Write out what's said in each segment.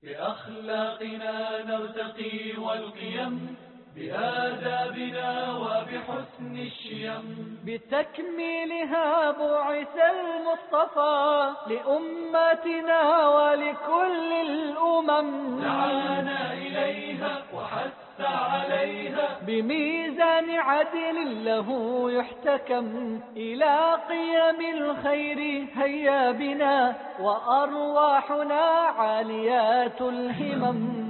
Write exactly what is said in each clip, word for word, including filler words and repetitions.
بأخلاقنا نرتقي والقيم، بآدابنا وبحسن الشيم، بتكميلها بعث المصطفى لأمتنا ولكل الأمم، دعانا إليها وحث عليها بميزان عدل له يحتكم، إلى قيم الخير هيا بنا وأرواحنا عاليات الهمم.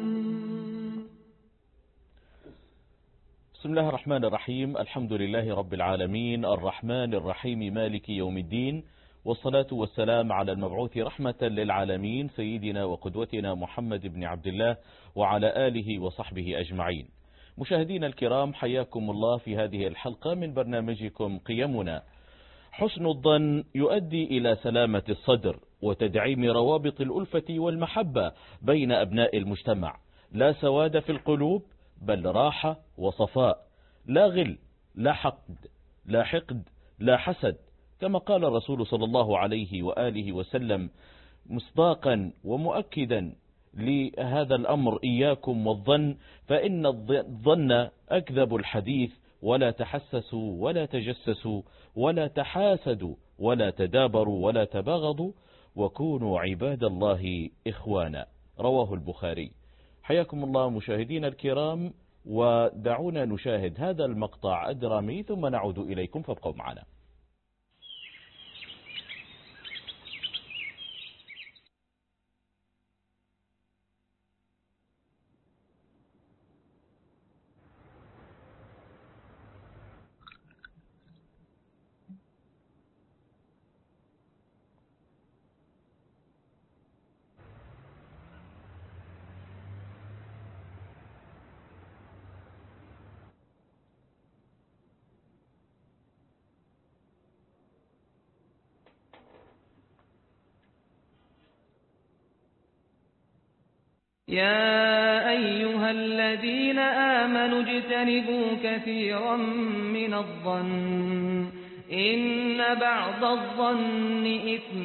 بسم الله الرحمن الرحيم. الحمد لله رب العالمين، الرحمن الرحيم، مالك يوم الدين، والصلاة والسلام على المبعوث رحمة للعالمين سيدنا وقدوتنا محمد بن عبد الله وعلى آله وصحبه أجمعين. مشاهدينا الكرام، حياكم الله في هذه الحلقة من برنامجكم قيمنا. حسن الظن يؤدي إلى سلامة الصدر وتدعيم روابط الألفة والمحبة بين أبناء المجتمع، لا سواد في القلوب بل راحة وصفاء، لا غل، لا حقد، لا حقد، لا حسد، كما قال الرسول صلى الله عليه وآله وسلم مصداقا ومؤكدا لهذا الأمر: إياكم والظن فإن الظن أكذب الحديث، ولا تحسسوا ولا تجسسوا ولا تحاسدوا ولا تدابروا ولا تباغضوا، وكونوا عباد الله إخوانا. رواه البخاري. حياكم الله مشاهدين الكرام، ودعونا نشاهد هذا المقطع الدرامي ثم نعود إليكم، فابقوا معنا. يا أيها الذين آمنوا اجتنبوا كثيرا من الظن إن بعض الظن إثم.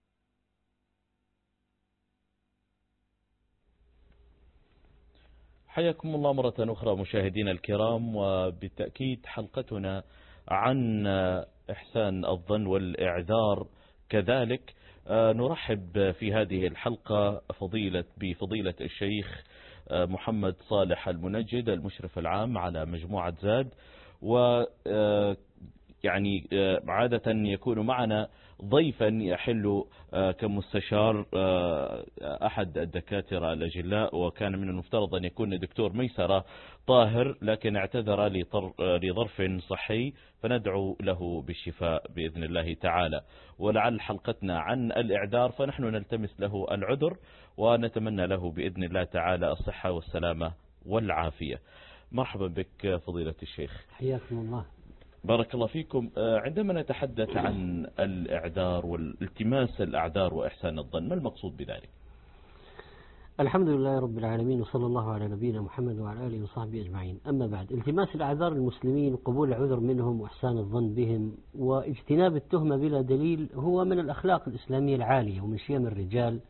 حياكم الله مرة أخرى مشاهدينا الكرام، وبالتأكيد حلقتنا عن إحسان الظن والإعذار. كذلك نرحب في هذه الحلقة فضيلة بفضيلة الشيخ محمد صالح المنجد، المشرف العام على مجموعة زاد، و يعني عادة يكون معنا ضيفا يحل كمستشار أحد الدكاترة الأجلاء، وكان من المفترض أن يكون دكتور ميسرة طاهر، لكن اعتذر لظرف صحي، فندعو له بالشفاء بإذن الله تعالى. ولعل حلقتنا عن الإعذار فنحن نلتمس له العذر، ونتمنى له بإذن الله تعالى الصحة والسلامة والعافية. مرحبا بك فضيلة الشيخ. حياكم الله. بارك الله فيكم. عندما نتحدث عن الإعذار والالتماس الأعذار وإحسان الظن، ما المقصود بذلك؟ الحمد لله رب العالمين، وصلى الله على نبينا محمد وعلى آله وصحبه أجمعين. أما بعد، التماس الأعذار المسلمين، قبول العذر منهم وإحسان الظن بهم واجتناب التهمة بلا دليل هو من الأخلاق الإسلامية العالية، ومن شيم الرجال،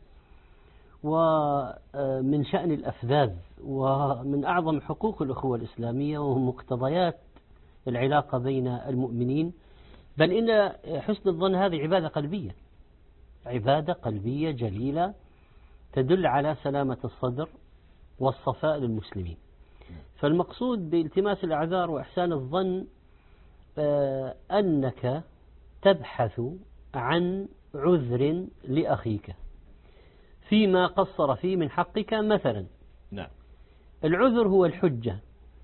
ومن شأن الأفذاذ، ومن أعظم حقوق الأخوة الإسلامية، وهم مقتضيات العلاقة بين المؤمنين. بل إن حسن الظن هذه عبادة قلبية، عبادة قلبية جليلة تدل على سلامة الصدر والصفاء للمسلمين. فالمقصود بالتماس الأعذار وإحسان الظن أنك تبحث عن عذر لأخيك فيما قصر فيه من حقك. مثلا نعم. العذر هو الحجة،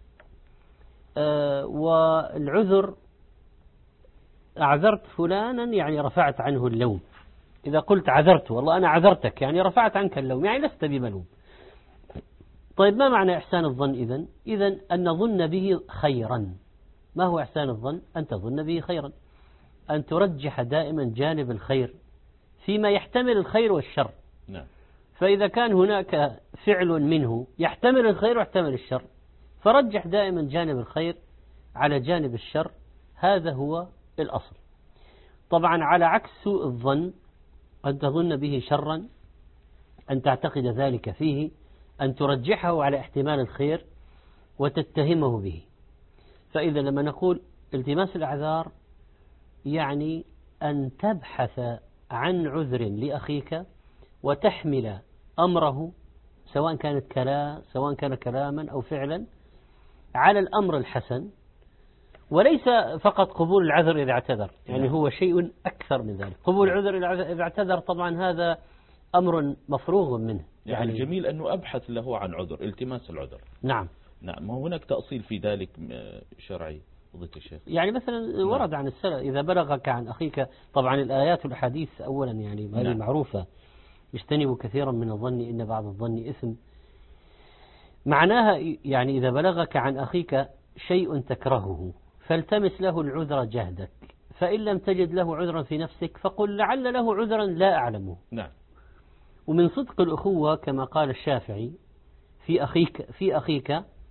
والعذر أعذرت فلانا يعني رفعت عنه اللوم. إذا قلت عذرت، والله أنا عذرتك، يعني رفعت عنك اللوم، يعني لست بملوم. طيب، ما معنى إحسان الظن إذن؟ إذن أن نظن به خيرا. ما هو إحسان الظن؟ أن تظن به خيرا، أن ترجح دائما جانب الخير فيما يحتمل الخير والشر. نعم. فإذا كان هناك فعل منه يحتمل الخير ويحتمل الشر، فرجح دائما جانب الخير على جانب الشر. هذا هو الأصل. طبعا على عكس سوء الظن، قد تظن به شرا أن تعتقد ذلك فيه، أن ترجحه على احتمال الخير وتتهمه به. فإذا لما نقول التماس الأعذار يعني أن تبحث عن عذر لأخيك وتحمل أمره سواء كانت كلام سواء كان كلاما أو فعلا على الأمر الحسن، وليس فقط قبول العذر إذا اعتذر، يعني هو شيء أكثر من ذلك. قبول العذر إذا اعتذر طبعا هذا أمر مفروغ منه. يعني الجميل أنه أبحث له عن عذر، التماس العذر. نعم نعم. هناك تأصيل في ذلك شرعي فضيلة الشيخ؟ يعني مثلا ورد نعم. عن السلف إذا بلغك عن أخيك، طبعا الآيات والأحاديث أولا يعني هذه نعم. معروفة، اجتنبوا كثيرا من الظن إن بعض الظن إثم. معناها يعني إذا بلغك عن أخيك شيء تكرهه فالتمس له العذر جهدك، فإن لم تجد له عذرا في نفسك فقل لعل له عذرا لا أعلمه. نعم. ومن صدق الأخوة كما قال الشافعي في أخيك في أخيك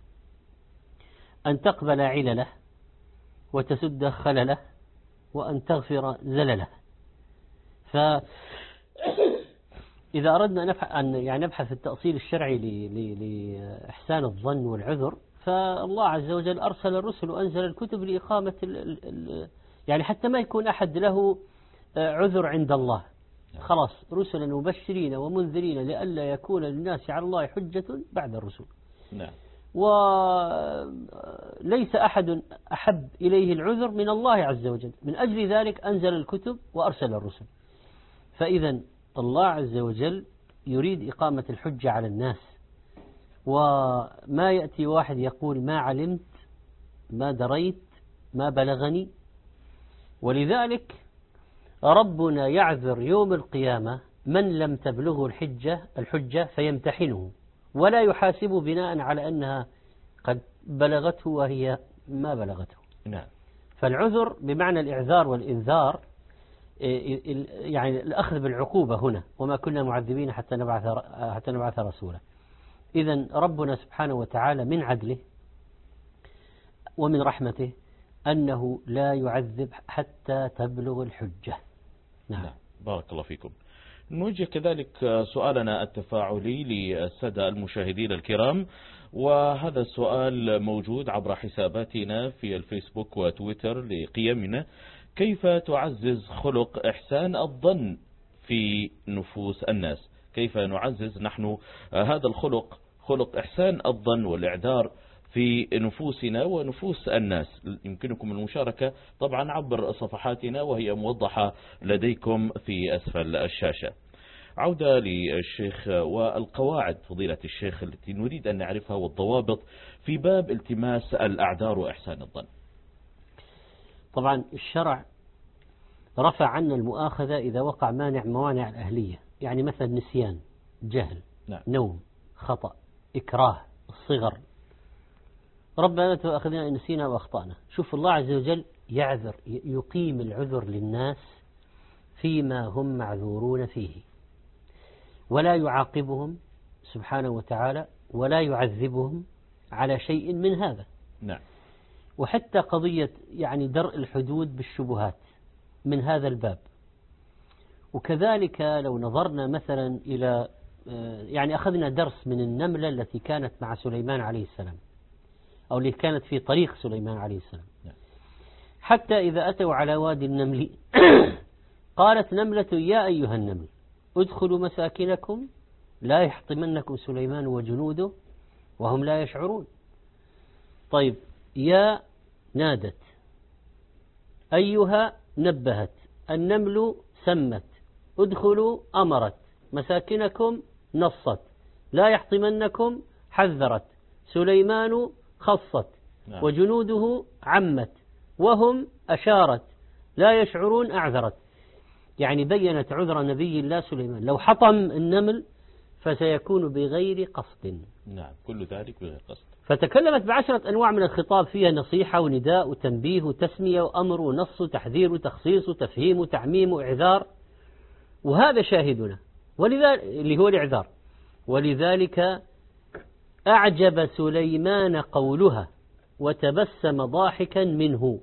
أن تقبل علله وتسد خلله وأن تغفر زلله. فإذا أردنا نبحث أن يعني نبحث التأصيل الشرعي لإحسان الظن والعذر، فالله عز وجل أرسل الرسل وأنزل الكتب لإقامة ال ال يعني حتى ما يكون أحد له عذر عند الله، خلاص رسلا مبشرين ومنذرين لئلا يكون للناس على الله حجة بعد الرسل. نعم. وليس أحد أحب إليه العذر من الله عز وجل، من أجل ذلك أنزل الكتب وأرسل الرسل. فإذا الله عز وجل يريد إقامة الحجة على الناس، وما يأتي واحد يقول ما علمت ما دريت ما بلغني. ولذلك ربنا يعذر يوم القيامة من لم تبلغه الحجة الحجة فيمتحنه ولا يحاسب بناء على أنها قد بلغته وهي ما بلغته. نعم. فالعذر بمعنى الإعذار والإنذار، يعني الأخذ بالعقوبة هنا، وما كنا معذبين حتى نبعث حتى نبعث رسولا. إذن ربنا سبحانه وتعالى من عدله ومن رحمته أنه لا يعذب حتى تبلغ الحجة. نعم. نعم. بارك الله فيكم. نوجه كذلك سؤالنا التفاعلي للسادة المشاهدين الكرام، وهذا السؤال موجود عبر حساباتنا في الفيسبوك وتويتر لقيمنا: كيف تعزز خلق إحسان الظن في نفوس الناس؟ كيف نعزز نحن هذا الخلق، خلق إحسان الظن والإعذار في نفوسنا ونفوس الناس؟ يمكنكم المشاركة طبعا عبر صفحاتنا وهي موضحة لديكم في أسفل الشاشة. عودة للشيخ والقواعد فضيلة الشيخ التي نريد أن نعرفها والضوابط في باب التماس الأعذار وإحسان الظن. طبعا الشرع رفع عنا المؤاخذة إذا وقع مانع موانع الأهلية، يعني مثلا نسيان، جهل، نعم. نوم، خطأ، إكراه، الصغر. ربنا لا تؤاخذنا إن نسينا وأخطأنا. شوف الله عز وجل يعذر، يقيم العذر للناس فيما هم معذورون فيه، ولا يعاقبهم سبحانه وتعالى ولا يعذبهم على شيء من هذا. نعم. وحتى قضية يعني درء الحدود بالشبهات من هذا الباب. وكذلك لو نظرنا مثلا إلى يعني أخذنا درس من النملة التي كانت مع سليمان عليه السلام، أو اللي كانت في طريق سليمان عليه السلام. حتى إذا أتوا على وادي النمل قالت نملة يا أيها النمل ادخلوا مساكنكم لا يحطمنكم سليمان وجنوده وهم لا يشعرون. طيب، يا نادت، أيها نبهت، النمل سمت، ادخلوا أمرت، مساكنكم نصت، لا يحطمنكم حذرت، سليمان خصت، نعم. وجنوده عمت، وهم أشارت، لا يشعرون أعذرت. يعني بينت عذر نبي الله سليمان، لو حطم النمل فسيكون بغير قصد. نعم، كل ذلك بغير قصد. فتكلمت بعشرة أنواع من الخطاب، فيها نصيحة ونداء وتنبيه وتسمية وأمر ونص وتحذير وتخصيص وتفهيم وتعميم وإعذار، وهذا شاهدنا ولذلك اللي هو الإعذار. ولذلك أعجب سليمان قولها وتبسم ضاحكا منه.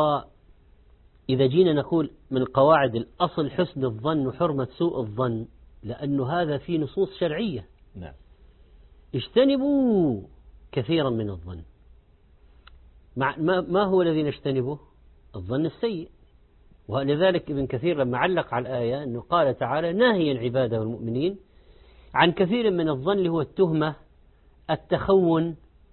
وإذا جينا نقول من قواعد الأصل حسن الظن وحرمة سوء الظن، لأنه هذا في نصوص شرعية. نعم. اجتنبوا كثيرا من الظن. مع ما هو الذي نجتنبه؟ الظن السيء. ولذلك ابن كثير لما علق على الآية أنه قال تعالى ناهيا عباده المؤمنين عن كثير من الظن اللي هو التهمة، التخون.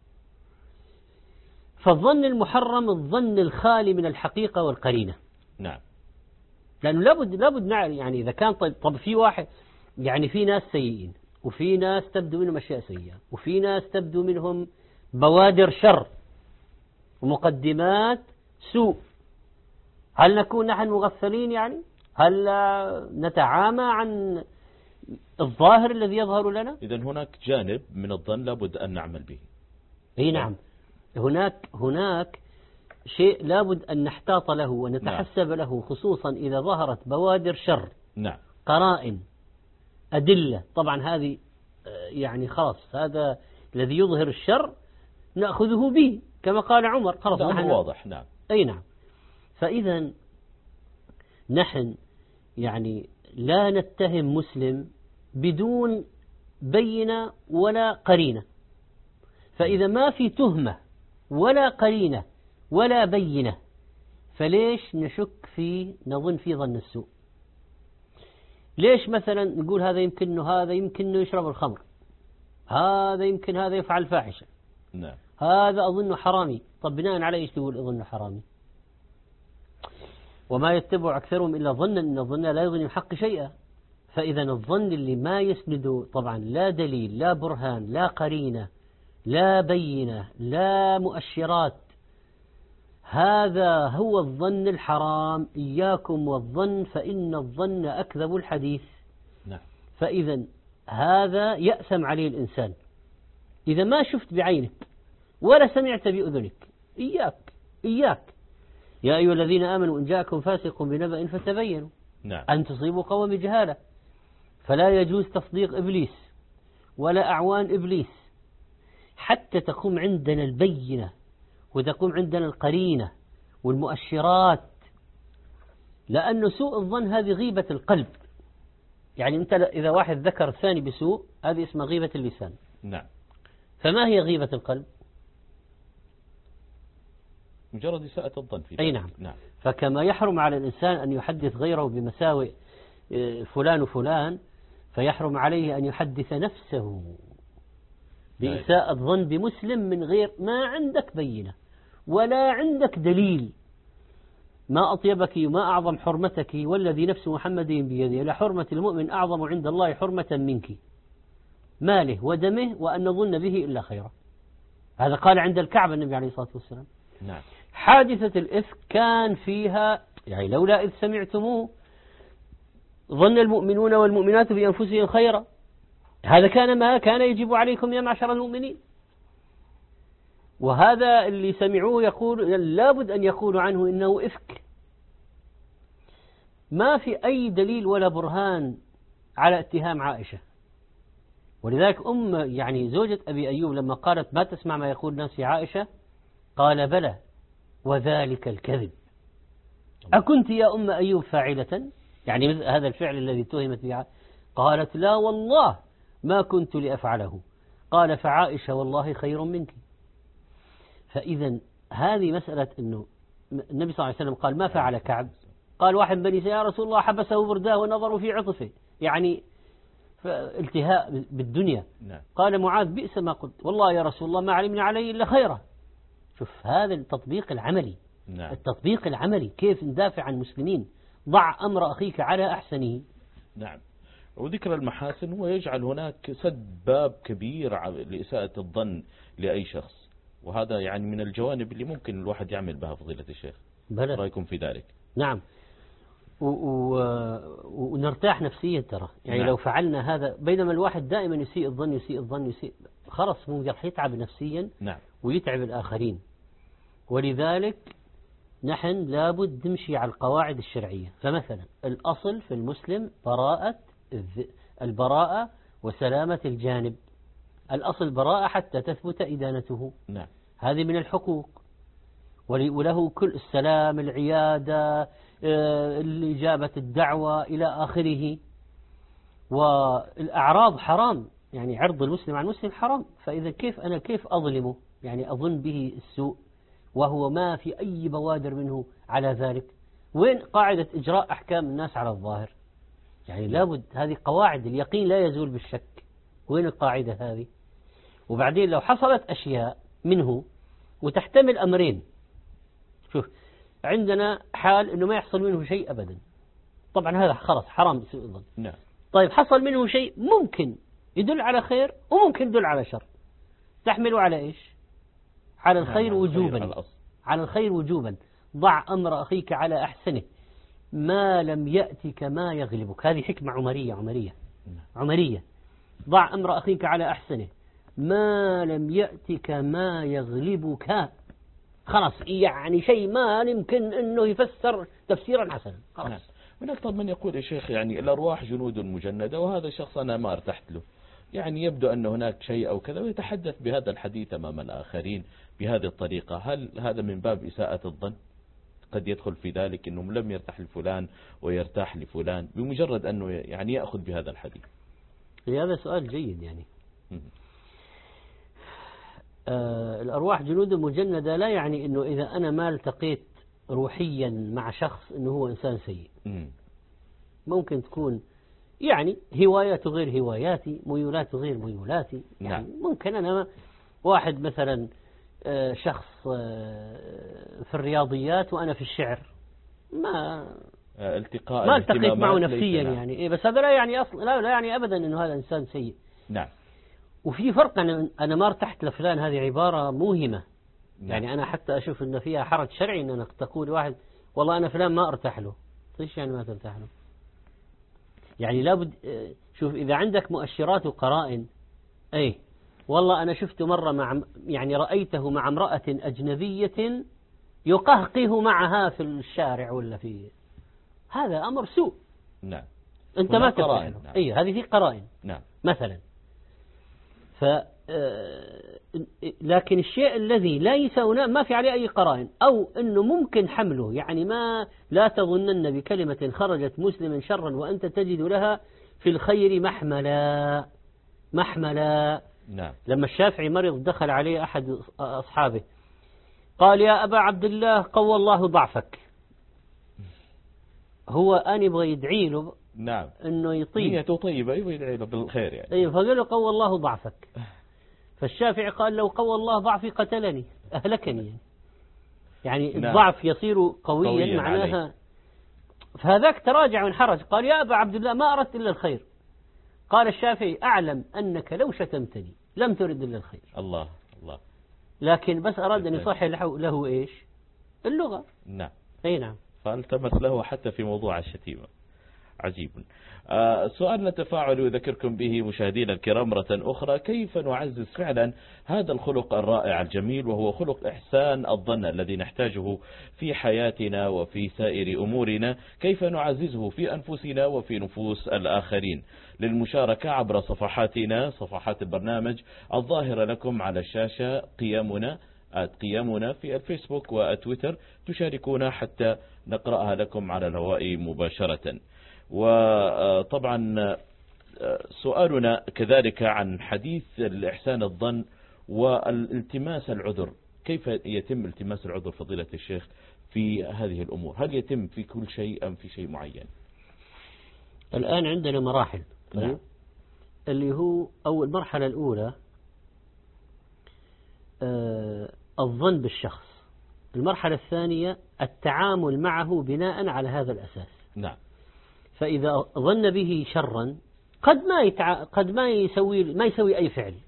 فالظن المحرم الظن الخالي من الحقيقة والقرينة. نعم. لأنه لابد لابد نعرف يعني إذا كان طيب, طب في واحد يعني في ناس سيئين وفي ناس تبدو منهم أشياء سيئة وفي ناس تبدو منهم بوادر شر ومقدمات سوء. هل نكون نحن مغفلين يعني؟ هل نتعامى عن الظاهر الذي يظهر لنا؟ إذن هناك جانب من الظن لابد أن نعمل به. أي نعم. هناك هناك شيء لابد أن نحتاط له ونتحسب نعم. له، خصوصا إذا ظهرت بوادر شر. نعم. قرائن، أدلة. طبعا هذه يعني خلاص هذا الذي يظهر الشر نأخذه به كما قال عمر. خلاص نحن واضح. نعم. أي نعم. فإذا نحن يعني لا نتهم مسلم بدون بينة ولا قرينة. فإذا ما في تهمة ولا قرينة ولا بينة فليش نشك فيه نظن فيه ظن السوء؟ ليش مثلا نقول هذا يمكن هذا يمكن يشرب الخمر، هذا يمكن هذا يفعل فاحشة، نعم. هذا أظنه حرامي. طب بناء على إيش تقول أظنه حرامي؟ وما يتبع أكثرهم إلا ظنا إن الظن لا يغني من حق شيئا. فإذا الظن اللي ما يسنده طبعا لا دليل لا برهان لا قرينة لا بينة لا مؤشرات، هذا هو الظن الحرام. إياكم والظن فإن الظن أكذب الحديث. نعم. فإذا هذا يأثم عليه الإنسان إذا ما شفت بعينك ولا سمعت بأذنك. إياك إياك يا أيها الذين آمنوا إن جاءكم فاسق بنبأ فتبينوا نعم. أن تصيبوا قوم بجهالة. فلا يجوز تصديق إبليس ولا أعوان إبليس حتى تقوم عندنا البينة وتقوم عندنا القرينة والمؤشرات. لأن سوء الظن هذه غيبة القلب. يعني أنت إذا واحد ذكر ثاني بسوء هذه اسمها غيبة اللسان. نعم. فما هي غيبة القلب؟ مجرد إساءة الظن في أي نعم. نعم. فكما يحرم على الإنسان أن يحدث غيره بمساوئ فلان وفلان فيحرم عليه أن يحدث نفسه بإساءة ظن بمسلم من غير ما عندك بينة ولا عندك دليل. ما أطيبك وما أعظم حرمتك والذي نفس محمد بيده لحرمة المؤمن أعظم عند الله حرمة منك ماله ودمه وأن نظن به إلا خيرا. هذا قال عند الكعبة النبي عليه الصلاة والسلام. نعم. حادثة الإفك كان فيها يعني لولا إذ سمعتموه ظن المؤمنون والمؤمنات بأنفسهم خيرا. هذا كان ما كان يجب عليكم يا معشر المؤمنين. وهذا اللي سمعوه يقول لابد أن يقولوا عنه إنه إفك. ما في أي دليل ولا برهان على اتهام عائشة. ولذلك أم يعني زوجة أبي أيوب لما قالت ما تسمع ما يقول الناس في عائشة قال بلى وذلك الكذب. أكنت يا أم أيوب فاعلة يعني مثل هذا الفعل الذي اتهمت به؟ قالت لا والله ما كنت لأفعله. قال فعائشة والله خير منك. فإذا هذه مسألة أنه النبي صلى الله عليه وسلم قال ما فعل كعب؟ قال واحد بني يا رسول الله حبسه برداه ونظروا في عطفه يعني التهاء بالدنيا. نعم. قال معاذ بئس ما قلت والله يا رسول الله ما علمنا عليه إلا خيرا. شوف هذا التطبيق العملي. نعم. التطبيق العملي كيف ندافع عن المسلمين. ضع أمر أخيك على أحسنه. نعم. وذكر المحاسن هو يجعل هناك سد باب كبير لإساءة الظن لأي شخص، وهذا يعني من الجوانب اللي ممكن الواحد يعمل بها فضيلة الشيخ. بلى. رأيكم في ذلك؟ نعم. و و ونرتاح نفسيا ترى يعني. نعم. لو فعلنا هذا بينما الواحد دائما يسيء الظن يسيء الظن يسيء خلاص مو راح يتعب نفسيا. نعم. ويتعب الآخرين. ولذلك نحن لابد نمشي على القواعد الشرعية. فمثلا الأصل في المسلم براءة البراءة وسلامة الجانب. الأصل براءة حتى تثبت إدانته. نعم. هذه من الحقوق وله كل السلام العيادة إجابة الدعوة إلى آخره. والأعراض حرام، يعني عرض المسلم عن المسلم حرام. فإذا كيف أنا كيف أظلمه، يعني أظن به السوء وهو ما في أي بوادر منه على ذلك؟ وين قاعدة إجراء أحكام الناس على الظاهر؟ يعني لابد، هذه قواعد اليقين لا يزول بالشك. وين القاعدة هذه؟ وبعدين لو حصلت أشياء منه وتحتمل أمرين، شوف عندنا حال أنه ما يحصل منه شيء أبدا، طبعا هذا خلاص حرام بسوء الظن. نعم. طيب حصل منه شيء ممكن يدل على خير وممكن يدل على شر، تحمله على إيش؟ على الخير نعم. وجوبا. على, على الخير وجوبا. ضع أمر أخيك على أحسنه ما لم يأتك ما يغلبك. هذه حكمة عمرية عمرية عمرية. ضع أمر أخيك على أحسنه ما لم يأتك ما يغلبك. خلاص، يعني شيء ما يمكن أنه يفسر تفسيرا حسنا. خلاص. نعم. هناك طب من يقول يا شيخ يعني الأرواح جنود مجندة، وهذا الشخص أنا ما ارتحت له، يعني يبدو أن هناك شيء أو كذا، ويتحدث بهذا الحديث أمام الآخرين بهذه الطريقة. هل هذا من باب إساءة الظن؟ قد يدخل في ذلك أنه لم يرتاح لفلان ويرتاح لفلان بمجرد أنه يعني يأخذ بهذا الحديث. هذا سؤال جيد. يعني آه الأرواح جنود مجندة لا يعني أنه إذا أنا ما التقيت روحيا مع شخص أنه هو إنسان سيء. م. ممكن تكون يعني هواياته غير هواياتي، ميولاته غير ميولاتي. يعني نعم. ممكن أنا واحد مثلا شخص في الرياضيات وأنا في الشعر، ما التقاء ما التقيت معه نفسيا يعني إيه، بس هذا لا يعني أصلا لا, لا يعني أبدا إنه هذا إنسان سيء. نعم. وفي فرق، أنا أنا ما ارتحت لفلان، هذه عبارة موهمة. نعم. يعني أنا حتى أشوف إن فيها حرج شرعي إن أنا تقول واحد والله أنا فلان ما ارتاح له. إيش يعني ما ترتاح له؟ يعني لابد، شوف إذا عندك مؤشرات وقرائن، أي والله أنا شفته مرة مع، يعني رأيته مع امرأة أجنبية يقهقه معها في الشارع ولا في، هذا أمر سوء. نعم. أنت ما ترتاح له. نعم. أي هذه في قرائن. نعم. مثلا ف لكن الشيء الذي ليس هنا ما في عليه أي قرائن، أو أنه ممكن حمله، يعني ما لا تظنن بكلمة خرجت مسلما شرا وأنت تجد لها في الخير محملا محملا. نعم. لما الشافعي مرض دخل عليه أحد أصحابه قال يا أبا عبد الله قوى الله ضعفك. هو أنا يبغى يدعي له. نعم. إنه يطيب، نيته طيبة، يبغى يدعي له بالخير يعني. أي فقال له قوى الله ضعفك. فالشافعي قال لو قوى الله ضعفي قتلني أهلكني. يعني نعم. الضعف يصير قويا, قويا معناها عليه. فهذاك تراجع وانحرج قال يا أبا عبد الله ما أردت إلا الخير. قال الشافعي أعلم أنك لو شتمتني لم ترد إلا الخير. الله الله. لكن بس أراد أن يصحح له, له إيش اللغة. نعم. أي نعم. فالتمس له حتى في موضوع الشتيمة. عجيب. آه سؤالنا تفاعل يذكركم به مشاهدينا الكرام مرة أخرى، كيف نعزز فعلا هذا الخلق الرائع الجميل وهو خلق إحسان الظن الذي نحتاجه في حياتنا وفي سائر أمورنا؟ كيف نعززه في أنفسنا وفي نفوس الآخرين؟ للمشاركة عبر صفحاتنا، صفحات البرنامج الظاهرة لكم على الشاشة، قيمنا قيمنا في الفيسبوك والتويتر، تشاركونا حتى نقرأها لكم على الهواء مباشرة. وطبعا سؤالنا كذلك عن حديث الإحسان الظن والالتماس العذر، كيف يتم التماس العذر فضيلة الشيخ في هذه الأمور؟ هل يتم في كل شيء أم في شيء معين؟ الآن عندنا مراحل. طيب. نعم. اللي هو أول مرحلة الأولى آه الظن بالشخص. المرحلة الثانية التعامل معه بناء على هذا الأساس. نعم. فإذا ظن به شرا قد ما يتع... قد ما يسوي ما يسوي أي فعل،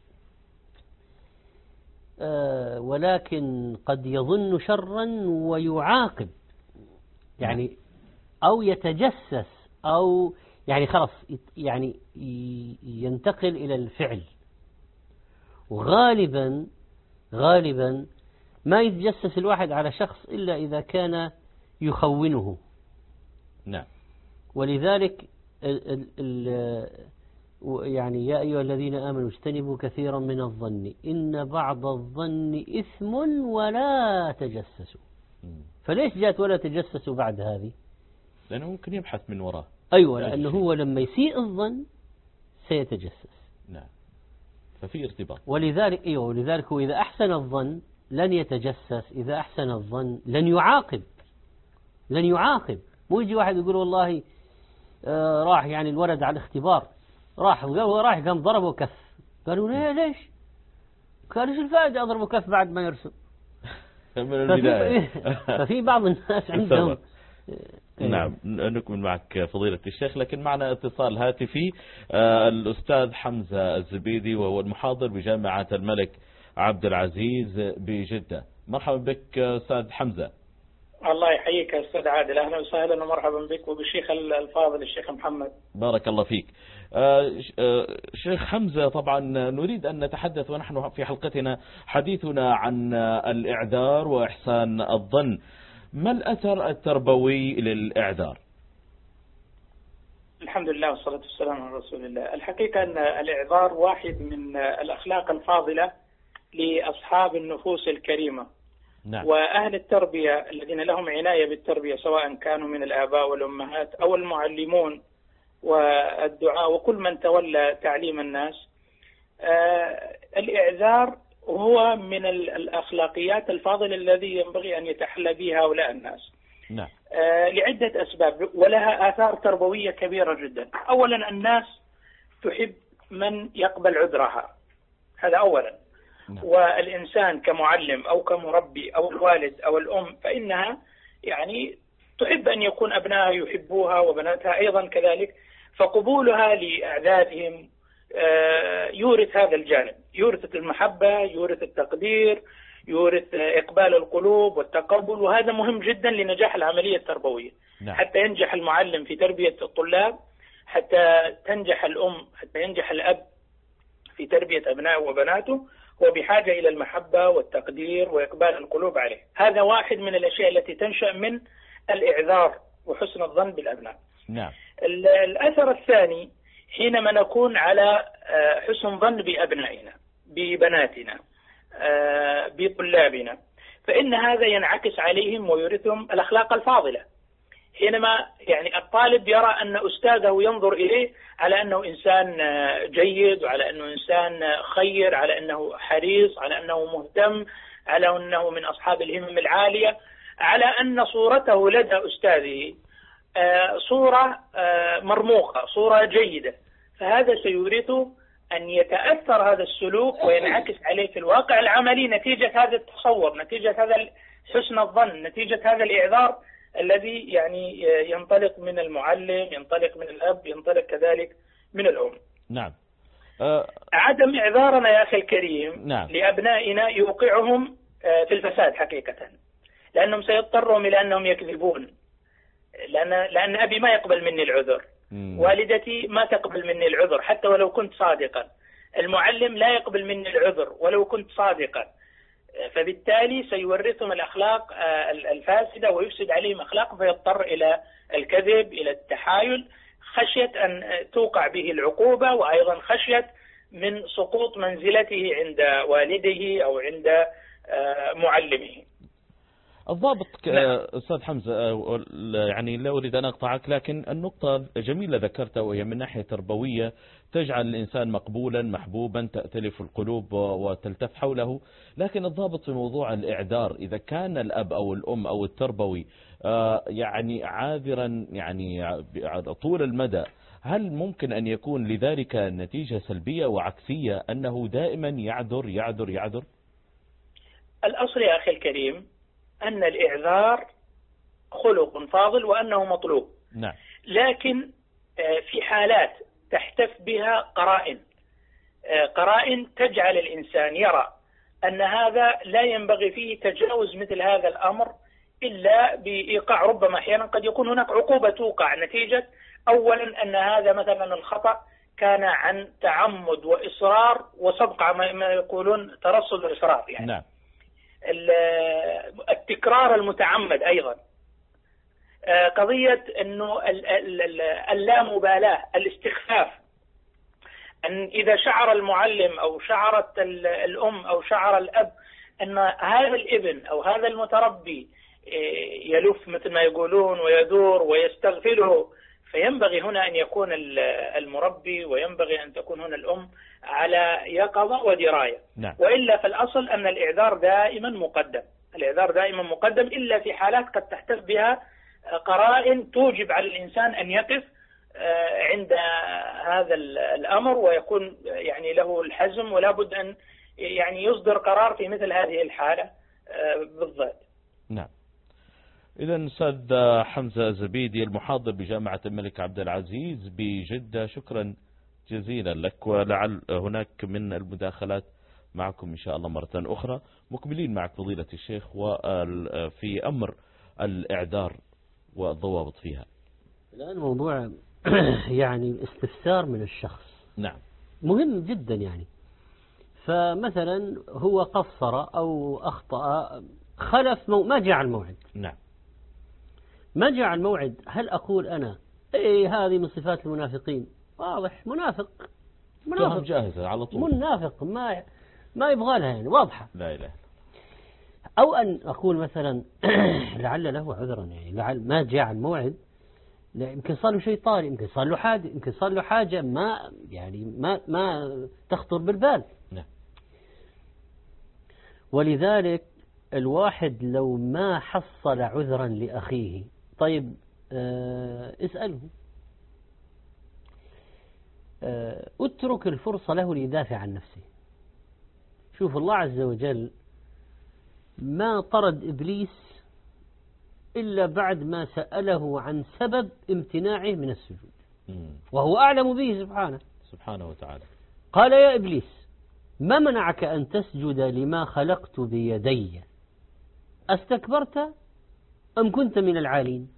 أه ولكن قد يظن شرا ويعاقب، يعني أو يتجسس أو يعني خلاص يعني ينتقل إلى الفعل. وغالبا غالبا ما يتجسس الواحد على شخص إلا إذا كان يخونه. نعم. ولذلك ال ال ال يعني يا أيها الذين آمنوا اجتنبوا كثيرا من الظن إن بعض الظن إثم ولا تجسسوا. فليش جاءت ولا تجسسوا بعد هذه؟ لأنه ممكن يبحث من وراه. أيوة، لأنه هو لما يسيء الظن سيتجسس. نعم. ففي ارتباط. ولذلك أيوه ولذلك هو إذا أحسن الظن لن يتجسس، إذا أحسن الظن لن يعاقب، لن يعاقب. مو يجي واحد يقول والله آه راح يعني الولد على الاختبار راح راح قام ضربه كف، قالوا ليه ليش؟ قالوا ايش الفائدة أضربه كف بعد ما يرسم؟ من البداية. ففي بعض الناس عندهم. نعم نكمل معك فضيلة الشيخ، لكن معنا اتصال هاتفي. آه الأستاذ حمزة الزبيدي وهو المحاضر بجامعة الملك عبد العزيز بجدة. مرحبا بك أستاذ حمزة. الله يحييك يا أستاذ عادل، أهلا وسهلا ومرحبا بك وبالشيخ الفاضل الشيخ محمد. بارك الله فيك. آه شيخ حمزة، طبعا نريد أن نتحدث ونحن في حلقتنا حديثنا عن الإعذار وإحسان الظن. ما الأثر التربوي للإعذار؟ الحمد لله والصلاة والسلام على رسول الله. الحقيقة أن الإعذار واحد من الأخلاق الفاضلة لأصحاب النفوس الكريمة. نعم. وأهل التربية الذين لهم عناية بالتربية سواء كانوا من الآباء والأمهات أو المعلمون والدعاء وكل من تولى تعليم الناس، آه الإعذار هو من الأخلاقيات الفاضلة الذي ينبغي أن يتحلى بها هؤلاء الناس. نعم. آه لعدة أسباب ولها آثار تربوية كبيرة جدا. أولا الناس تحب من يقبل عذرها، هذا أولا. نعم. والإنسان كمعلم أو كمربي أو الوالد أو الأم فإنها يعني تحب أن يكون أبنائها يحبوها وبناتها أيضا كذلك، فقبولها لأعدادهم يورث هذا الجانب، يورث المحبة، يورث التقدير، يورث إقبال القلوب والتقبل، وهذا مهم جدا لنجاح العملية التربوية. نعم. حتى ينجح المعلم في تربية الطلاب، حتى تنجح الأم، حتى ينجح الأب في تربية أبنائه وبناته، هو بحاجة إلى المحبة والتقدير وإقبال القلوب عليه. هذا واحد من الأشياء التي تنشأ من الإعذار وحسن الظن بالأبناء. نعم. الأثر الثاني حينما نكون على حسن ظن بأبنائنا ببناتنا بطلابنا، فإن هذا ينعكس عليهم ويورثهم الأخلاق الفاضلة. حينما يعني الطالب يرى أن أستاذه ينظر إليه على أنه إنسان جيد، وعلى أنه إنسان خير، على أنه حريص، على أنه مهتم، على أنه من أصحاب الهمم العالية، على أن صورته لدى أستاذه صورة مرموقة، صورة جيدة، فهذا سيورثه أن يتأثر هذا السلوك وينعكس عليه في الواقع العملي نتيجة هذا التصور، نتيجة هذا حسن الظن، نتيجة هذا الإعذار الذي يعني ينطلق من المعلم، ينطلق من الأب، ينطلق كذلك من الأم. نعم. أه عدم إعذارنا يا أخي الكريم نعم. لأبنائنا يوقعهم في الفساد حقيقة، لأنهم سيضطرهم إلى أنهم يكذبون، لأن لأن أبي ما يقبل مني العذر، مم. والدتي ما تقبل مني العذر حتى ولو كنت صادقا، المعلم لا يقبل مني العذر ولو كنت صادقا، فبالتالي سيورثهم الأخلاق الفاسدة ويفسد عليهم أخلاق، فيضطر إلى الكذب، إلى التحايل، خشية أن توقع به العقوبة، وأيضا خشية من سقوط منزلته عند والده أو عند معلمه. الضابط أستاذ حمزة، يعني لا أريد أن أقطعك، لكن النقطة جميلة ذكرتها وهي من ناحية تربوية تجعل الإنسان مقبولا محبوبا تأتلف القلوب وتلتف حوله، لكن الضابط في موضوع الإعذار إذا كان الأب أو الأم أو التربوي يعني عاذرا يعني طول المدى، هل ممكن أن يكون لذلك نتيجة سلبية وعكسية أنه دائما يعذر يعذر يعذر؟ الأصل يا أخي الكريم أن الإعذار خلق فاضل وأنه مطلوب. نعم. لكن في حالات تحتف بها قرائن قرائن تجعل الإنسان يرى أن هذا لا ينبغي فيه تجاوز مثل هذا الأمر إلا بإيقاع، ربما أحيانا قد يكون هناك عقوبة توقع نتيجة أولا أن هذا مثلا الخطأ كان عن تعمد وإصرار وسبق ما يقولون ترصد الإصرار، يعني نعم. التكرار المتعمد أيضا، قضية أنه اللامبالاة، الاستخفاف، أن إذا شعر المعلم أو شعرت الأم أو شعر الأب أن هذا الابن أو هذا المتربي يلف مثل ما يقولون ويدور ويستغفله فينبغي هنا أن يكون المربي وينبغي أن تكون هنا الأم على يقظة ودراية. نعم. وإلا فالأصل أن الإعذار دائما مقدم، الإعذار دائما مقدم إلا في حالات قد تحتف بها قرائن توجب على الإنسان أن يقف عند هذا الأمر ويكون يعني له الحزم، ولا بد أن يعني يصدر قرار في مثل هذه الحالة بالضبط. نعم. إذا أستاذ حمزة زبيدي المحاضر بجامعة الملك عبد العزيز بجدة، شكرا جزيلا لك، ولعل هناك من المداخلات معكم إن شاء الله مرة أخرى. مكملين معك فضيلة الشيخ وفي أمر الإعذار والضوابط فيها. الآن موضوع يعني الاستفسار من الشخص نعم مهم جدا. يعني فمثلا هو قصر أو أخطأ، خلف مو ما جاء الموعد. نعم. ما جاء الموعد، هل أقول أنا إيه هذه من صفات المنافقين؟ واضح منافق، منافق جاهزة على طول، منافق ما ما يبغى لها، يعني واضحة. لا إله. أو أن أقول مثلا لعل له عذرا، يعني لعل ما جاء الموعد، يمكن صار له شيء طارئ، يمكن صار له حاجة، يمكن صار له حاجة ما يعني ما ما تخطر بالبال. نعم. ولذلك الواحد لو ما حصل عذرا لأخيه، طيب آه اسأله، آه اترك الفرصة له ليدافع عن نفسه. شوف الله عز وجل ما طرد إبليس إلا بعد ما سأله عن سبب امتناعه من السجود، وهو أعلم به سبحانه سبحانه وتعالى. قال يا إبليس ما منعك أن تسجد لما خلقت بيدي، أستكبرت أم كنت من العالين؟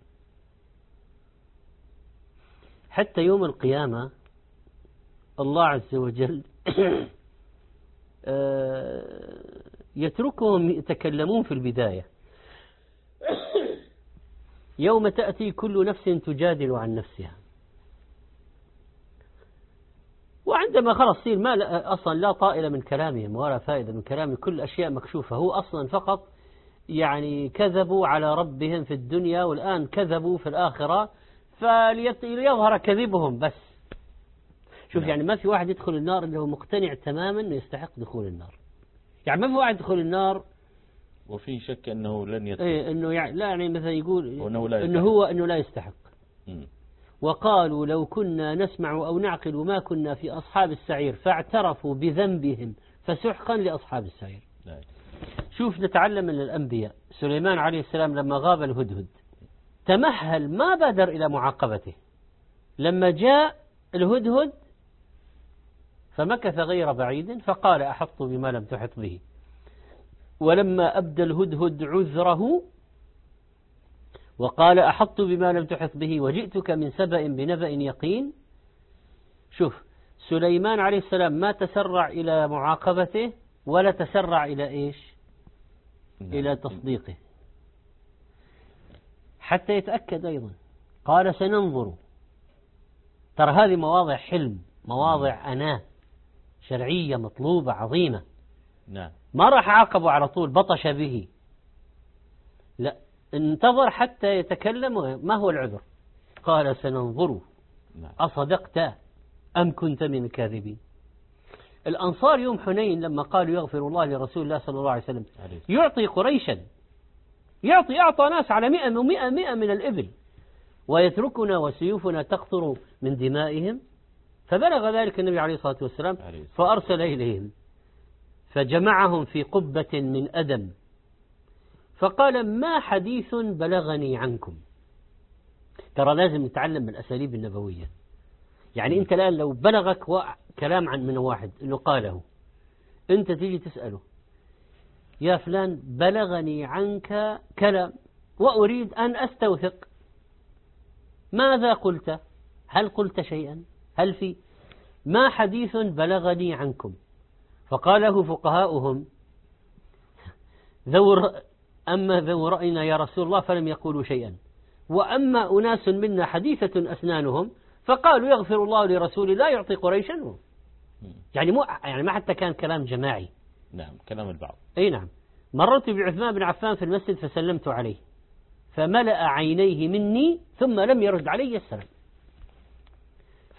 حتى يوم القيامة الله عز وجل يتركهم يتكلمون في البداية، يوم تأتي كل نفس تجادل عن نفسها. وعندما خلص صير ما أصلا لا طائل من كلامهم ولا فائدة من كلامهم، كل أشياء مكشوفة، هو أصلا فقط يعني كذبوا على ربهم في الدنيا والآن كذبوا في الآخرة فليظهر كذبهم بس. شوف يعني ما في واحد يدخل النار إلا هو مقتنع تماما أنه يستحق دخول النار. يعني ما في واحد يدخل النار وفي شك أنه لن يدخل، إيه إنه يعني لا يعني مثلا يقول إنه, لا إنه هو إنه لا يستحق. م. وقالوا لو كنا نسمع أو نعقل ما كنا في أصحاب السعير فاعترفوا بذنبهم فسحقا لأصحاب السعير. لا. شوف نتعلم من الأنبياء. سليمان عليه السلام لما غاب الهدهد تمهل، ما بادر إلى معاقبته. لما جاء الهدهد فمكث غير بعيد فقال أحط بما لم تحط به. ولما أبدى الهدهد عذره وقال أحط بما لم تحط به وجئتك من سبأ بنبأ يقين. شوف سليمان عليه السلام ما تسرع إلى معاقبته ولا تسرع إلى إيش؟ نعم. إلى تصديقه حتى يتأكد أيضا. قال سننظر. ترى هذه مواضع حلم، مواضع أناة شرعية مطلوبة عظيمة. نعم. ما راح عاقبه على طول بطش به، لا، انتظر حتى يتكلم. ما هو العذر؟ قال سننظر أصدقت أم كنت من الكاذبين. الأنصار يوم حنين لما قالوا يغفر الله لرسول الله صلى الله عليه وسلم يعطي قريشا، يعطي أعطى ناس على مئة ومئة مئة من الإبل، ويتركنا وسيوفنا تقطر من دمائهم. فبلغ ذلك النبي عليه الصلاة والسلام فأرسل إليهم فجمعهم في قبة من أدم فقال ما حديث بلغني عنكم. ترى لازم نتعلم من الأساليب النبوية. يعني أنت الآن لو بلغك كلام عن من واحد إنه قاله، أنت تيجي تسأله يا فلان بلغني عنك كلام وأريد أن أستوثق، ماذا قلت؟ هل قلت شيئا؟ هل في ما حديث بلغني عنكم؟ فقاله فقهاؤهم ذو أما ذو رأينا يا رسول الله فلم يقولوا شيئا، وأما أناس منا حديثة أسنانهم فقالوا يغفر الله لرسول لا يعطي قريشا. يعني مو يعني ما حتى كان كلام جماعي. نعم كلام البعض. أي نعم. مررت بعثمان بن عفان في المسجد فسلمت عليه فملأ عينيه مني ثم لم يرد علي السلام.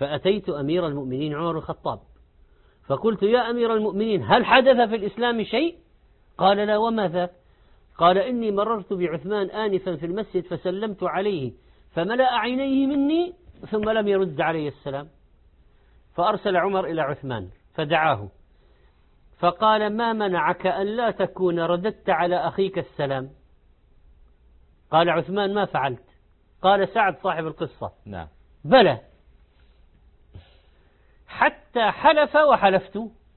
فأتيت أمير المؤمنين عمر الخطاب فقلت يا أمير المؤمنين هل حدث في الإسلام شيء؟ قال لا وما ذاك؟ قال إني مررت بعثمان آنفا في المسجد فسلمت عليه فملأ عينيه مني ثم لم يرد علي السلام. فأرسل عمر إلى عثمان فدعاه فقال ما منعك أن لا تكون رددت على أخيك السلام؟ قال عثمان ما فعلت. قال سعد صاحب القصة نعم بلى حتى حلف وحلفت.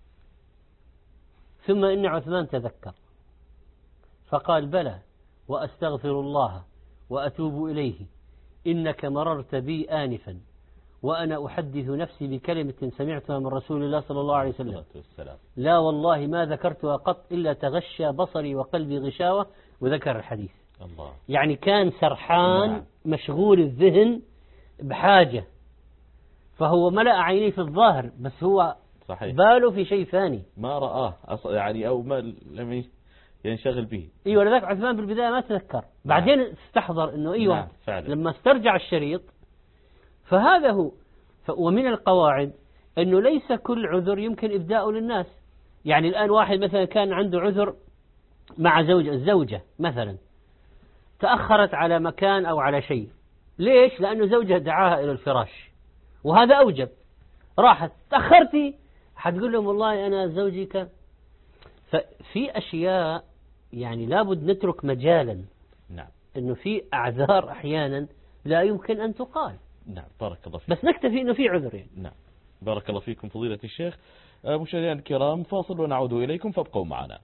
ثم إن عثمان تذكر فقال بلى وأستغفر الله وأتوب إليه إنك مررت بي آنفا وأنا أحدث نفسي بكلمة سمعتها من رسول الله صلى الله عليه وسلم لا والله ما ذكرتها قط إلا تغشى بصري وقلبي غشاوة وذكر الحديث. الله. يعني كان سرحان نعم. مشغول الذهن بحاجة فهو ملأ عينيه في الظاهر بس هو صحيح. باله في شيء ثاني ما رآه يعني أو ما لم ينشغل به. ايوه لذلك عثمان بالبداية ما تذكر بعدين نعم. استحضر انه ايوه نعم. فعلا. لما استرجع الشريط فهذا هو. ومن القواعد انه ليس كل عذر يمكن ابداؤه للناس. يعني الان واحد مثلا كان عنده عذر مع زوجة الزوجة مثلا تأخرت على مكان او على شيء ليش؟ لانه زوجها دعاها الى الفراش وهذا اوجب راحت تأخرتي حتقول لهم والله انا زوجي كان. ففي اشياء يعني لابد نترك مجالا. نعم. انه في اعذار احيانا لا يمكن ان تقال. نعم بارك الله فيك. بس نكتفي انه في عذر يعني. نعم بارك الله فيكم فضيلة الشيخ. مشاهدينا الكرام فاصل ونعود اليكم فابقوا معنا.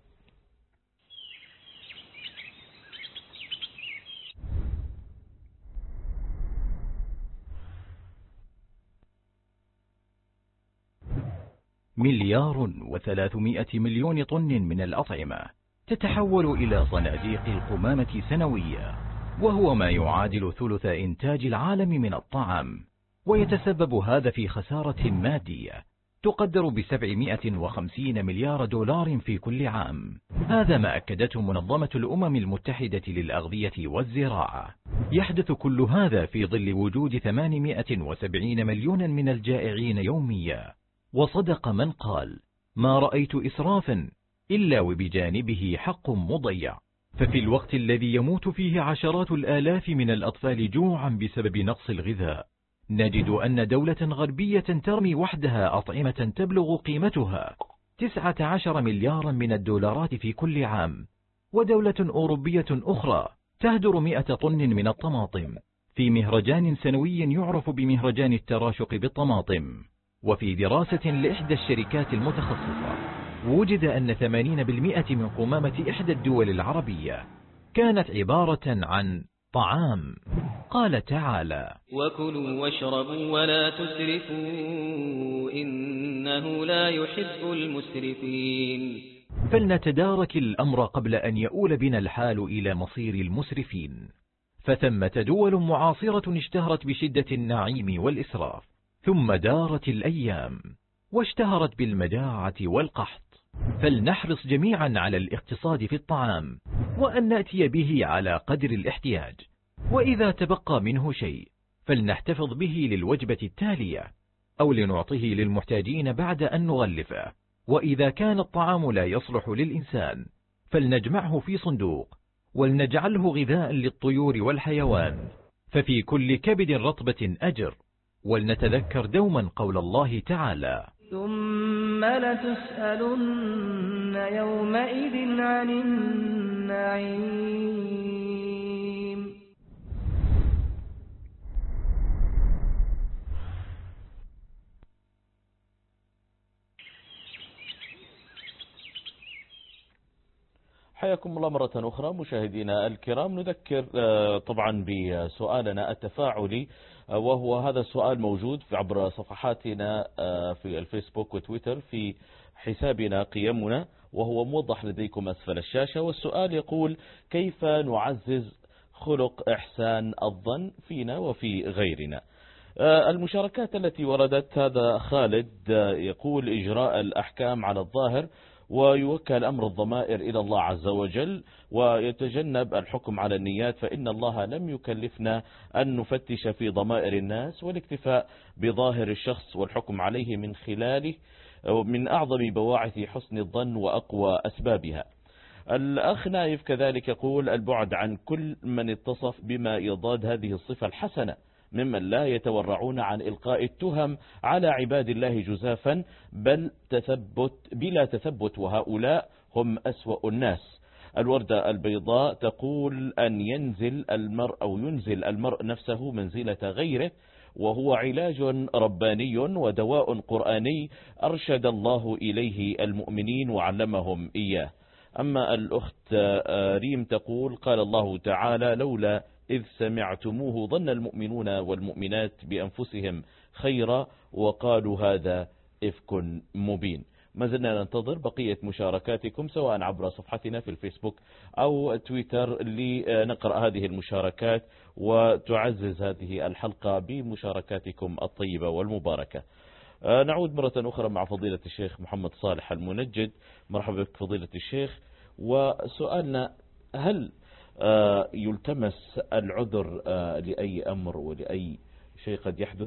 مليار وثلاثمائة مليون طن من الأطعمة تتحول إلى صناديق القمامة سنويا وهو ما يعادل ثلث إنتاج العالم من الطعام ويتسبب هذا في خسارة مادية تقدر بسبعمائة وخمسين مليار دولار في كل عام. هذا ما أكدته منظمة الأمم المتحدة للأغذية والزراعة. يحدث كل هذا في ظل وجود ثمانمائة وسبعين مليونا من الجائعين يوميا. وصدق من قال ما رأيت إسرافا إلا وبجانبه حق مضيع. ففي الوقت الذي يموت فيه عشرات الآلاف من الأطفال جوعا بسبب نقص الغذاء نجد أن دولة غربية ترمي وحدها أطعمة تبلغ قيمتها تسعة عشر مليارا من الدولارات في كل عام، ودولة أوروبية أخرى تهدر مئة طن من الطماطم في مهرجان سنوي يعرف بمهرجان التراشق بالطماطم. وفي دراسة لإحدى الشركات المتخصصة وجد أن ثمانين بالمئة من قمامة إحدى الدول العربية كانت عبارة عن طعام. قال تعالى وكلوا واشربوا ولا تسرفوا إنه لا يحب المسرفين. فلنتدارك الأمر قبل أن يؤول بنا الحال إلى مصير المسرفين. فثمة دول معاصرة اشتهرت بشدة النعيم والإسراف، ثم دارت الأيام واشتهرت بالمجاعة والقحط. فلنحرص جميعا على الاقتصاد في الطعام وأن نأتي به على قدر الاحتياج، وإذا تبقى منه شيء فلنحتفظ به للوجبة التالية أو لنعطيه للمحتاجين بعد أن نغلفه. وإذا كان الطعام لا يصلح للإنسان فلنجمعه في صندوق ولنجعله غذاء للطيور والحيوان، ففي كل كبد رطبة أجر. ولنتذكر دوما قول الله تعالى ثم لتسألن يومئذ عن النعيم. حياكم الله مرة أخرى مشاهدينا الكرام. نذكر طبعا بسؤالنا التفاعلي، وهو هذا السؤال موجود عبر صفحاتنا في الفيسبوك وتويتر في حسابنا قيمنا، وهو موضح لديكم أسفل الشاشة. والسؤال يقول: كيف نعزز خلق إحسان الظن فينا وفي غيرنا؟ المشاركات التي وردت: هذا خالد يقول: إجراء الأحكام على الظاهر ويوكل أمر الضمائر إلى الله عز وجل، ويتجنب الحكم على النيات، فإن الله لم يكلفنا أن نفتش في ضمائر الناس، والاكتفاء بظاهر الشخص والحكم عليه من خلاله من أعظم بواعث حسن الظن وأقوى أسبابها. الأخ نايف كذلك يقول: البعد عن كل من اتصف بما يضاد هذه الصفة الحسنة ممن لا يتورعون عن إلقاء التهم على عباد الله جزافا بل تثبت بلا تثبت، وهؤلاء هم أسوأ الناس. الوردة البيضاء تقول: أن ينزل المرء أو ينزل المرء نفسه منزلة غيره، وهو علاج رباني ودواء قرآني أرشد الله إليه المؤمنين وعلمهم إياه. أما الأخت ريم تقول: قال الله تعالى: لولا إذ سمعتموه ظن المؤمنون والمؤمنات بأنفسهم خيرا وقالوا هذا إفك مبين. ما زلنا ننتظر بقية مشاركاتكم سواء عبر صفحتنا في الفيسبوك أو تويتر لنقرأ هذه المشاركات وتعزز هذه الحلقة بمشاركاتكم الطيبة والمباركة. نعود مرة أخرى مع فضيلة الشيخ محمد صالح المنجد. مرحبا بك فضيلة الشيخ. وسؤالنا: هل يلتمس العذر لأي أمر ولأي شيء قد يحدث؟